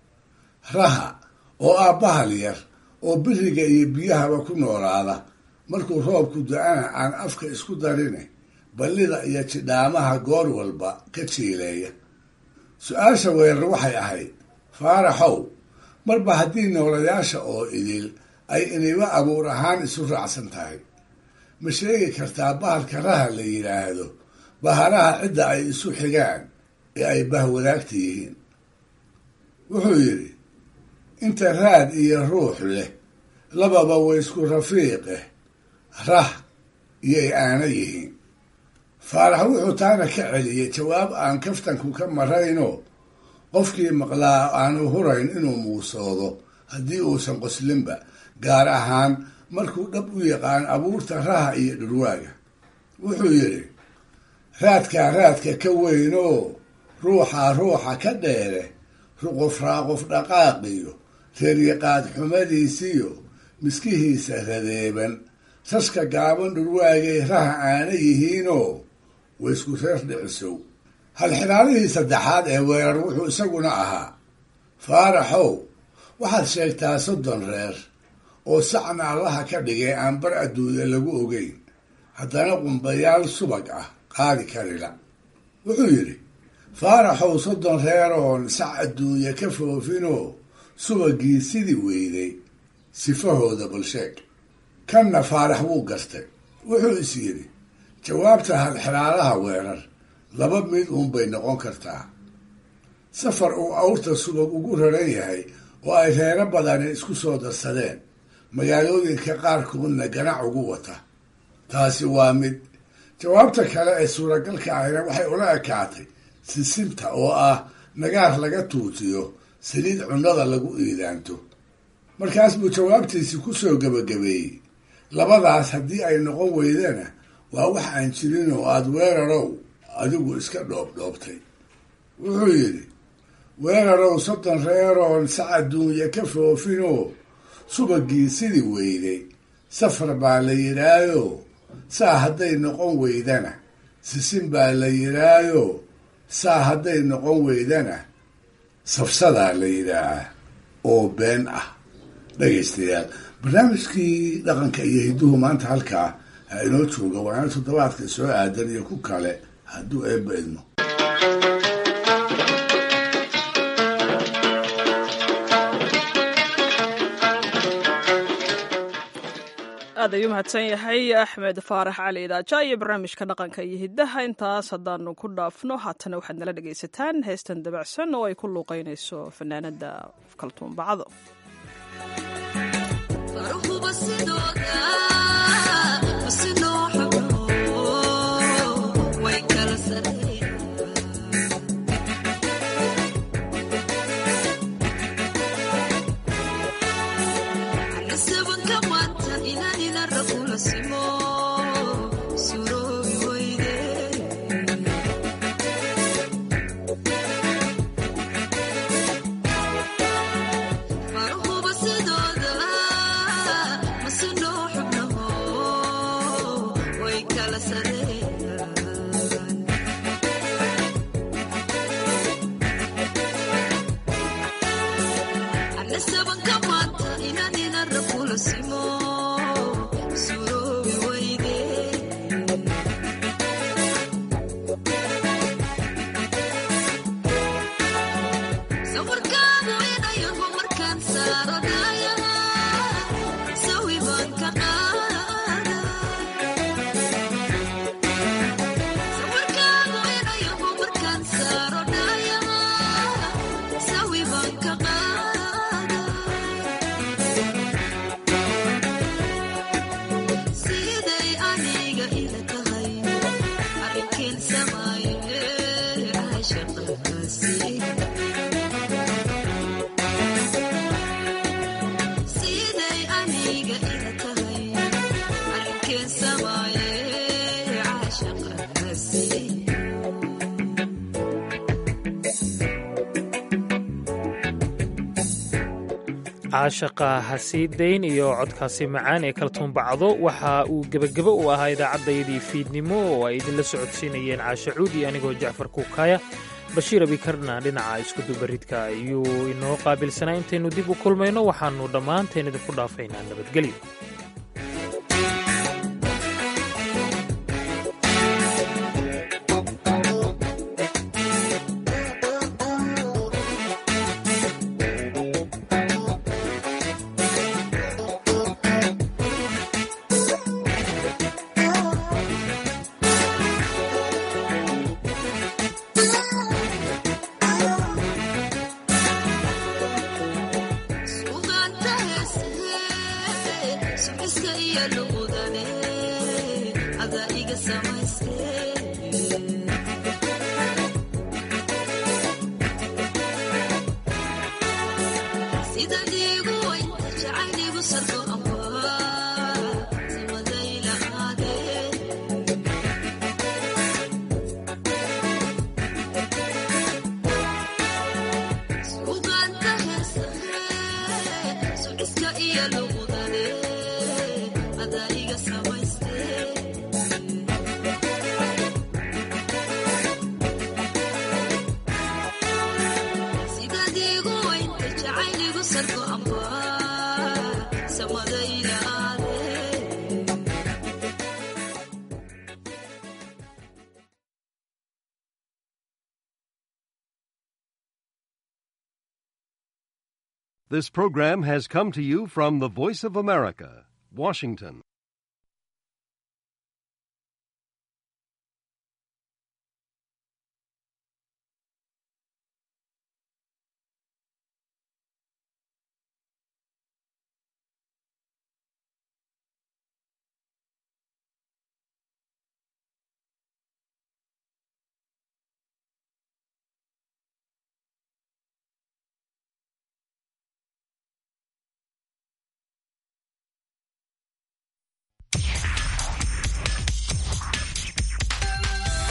raha oo ah bahal yar oo biriga iyo biyahaba ku noolaada, markuu roobku da-ana aan afka isku darine ballida iyo jidhaamaha goor walba ka jiileeya. su-aasha weerar waxay ahayd, faaraxow, marba haddii noolayaasha oo idil ay iniba abuur ahaan isu raacsan tahay, ma sheegi kartaa bahalka raha la yidhaahdo bahalaha cidda ay isu xigaan ee ay bahwadaagta yihiin? wuxuu yidhi, inta raad iyo ruux leh lababa way isku rafiiqeh, rah iyay aana yihiin. faarax wuxuu taana ka celiyey jawaab aan kaftanku ka marayno qofkii maqlaa aanu hurayn inuu muusoodo haddii uusan qoslinba, gaar ahaan markuu dhab u yaqaan abuurta raha iyo dhurwaaga. wuxuu yidhi, raadkaa raadka ka weynoo ruuxaa ruuxa ka dheere, ruqof raaqof dhaqaaqiyo, reeryaqaad xumadiisiyo, miskihiisa radeeban, raska gaaban dhurwaagay raha aana yihiinoo way isku reer dhicisow. halxiraalihii saddexaad ee weerar wuxuu isaguna ahaa, faaraxow, waxaad sheegtaa soddon reer oo sacna allaha ka dhigay aan bar adduunya lagu ogeyn, haddana qumbayaal subag ah qaadi karila. wuxuu yidhi, faaraxow, soddon reer oon sac adduunya ka foofinoo subagii sidii weyday, sifahooda balsheeg. kanna faarax wuu gartay. wuxuu is yidhi, jawaabta halxiraalaha weerar laba mid uunbay noqon kartaa. safar uu awrta subag ugu raran yahay oo ay reero badani isku soo darsadeen, magaalooyinka qaarkoodna ganac ugu wata, taasi waa mid. jawaabta kale ee suuragalka ahina waxay ula ekaatay sisinta oo ah nagaar laga tuutiyo saliid cunnada lagu iidaanto. markaas buu jawaabtiisii ku soo gebagabeeyey, labadaas haddii ay noqon weydana waa wax aan jirin oo aada weerarow adigu iska dhoobdhoobtay. wuxuu yidhi, weerarow soddon reeroon sac adduunya ka foofinoo subagii sidii weyday safar baa la yidhaayo, saa hadday noqon weydana sisin baa la yidhaayo, saa hadday noqon weydana safsadaa la yidhaahaa oo been ah. dhegaystayaal, barnaamijkii dhaqanka iyo hidduhu maanta halkaa ha inoo jooga, waana toddobaadka soo aadan iyo ku kale hadduu eebba idmo. aad ayuu mahadsan yahay axmed faarax cali idaaja iyo barnaamijka dhaqanka iyo hiddaha. intaas haddaanu ku dhaafno, haatana waxaad nala dhegaysataan heestan dabacsan oo ay ku luuqeynayso fanaanada kaltuun bacdo. caashaqa hasii dayn iyo codkaasi macaan ee kaltuun bacdo waxa uu gebagabo u ahaa idaacaddayadii fiidnimo oo ay idinla socodsiinayeen caasha cuudi anigoo jacfar kuukaya. bashiir abikarna dhinaca iskudubaridka ayuu inoo qaabilsanaa. intaynu dib u kulmayno waxaannu dhammaanteen idinku dhaafaynaa nabadgelyo. This program has come to you from the Voice of America, Washington.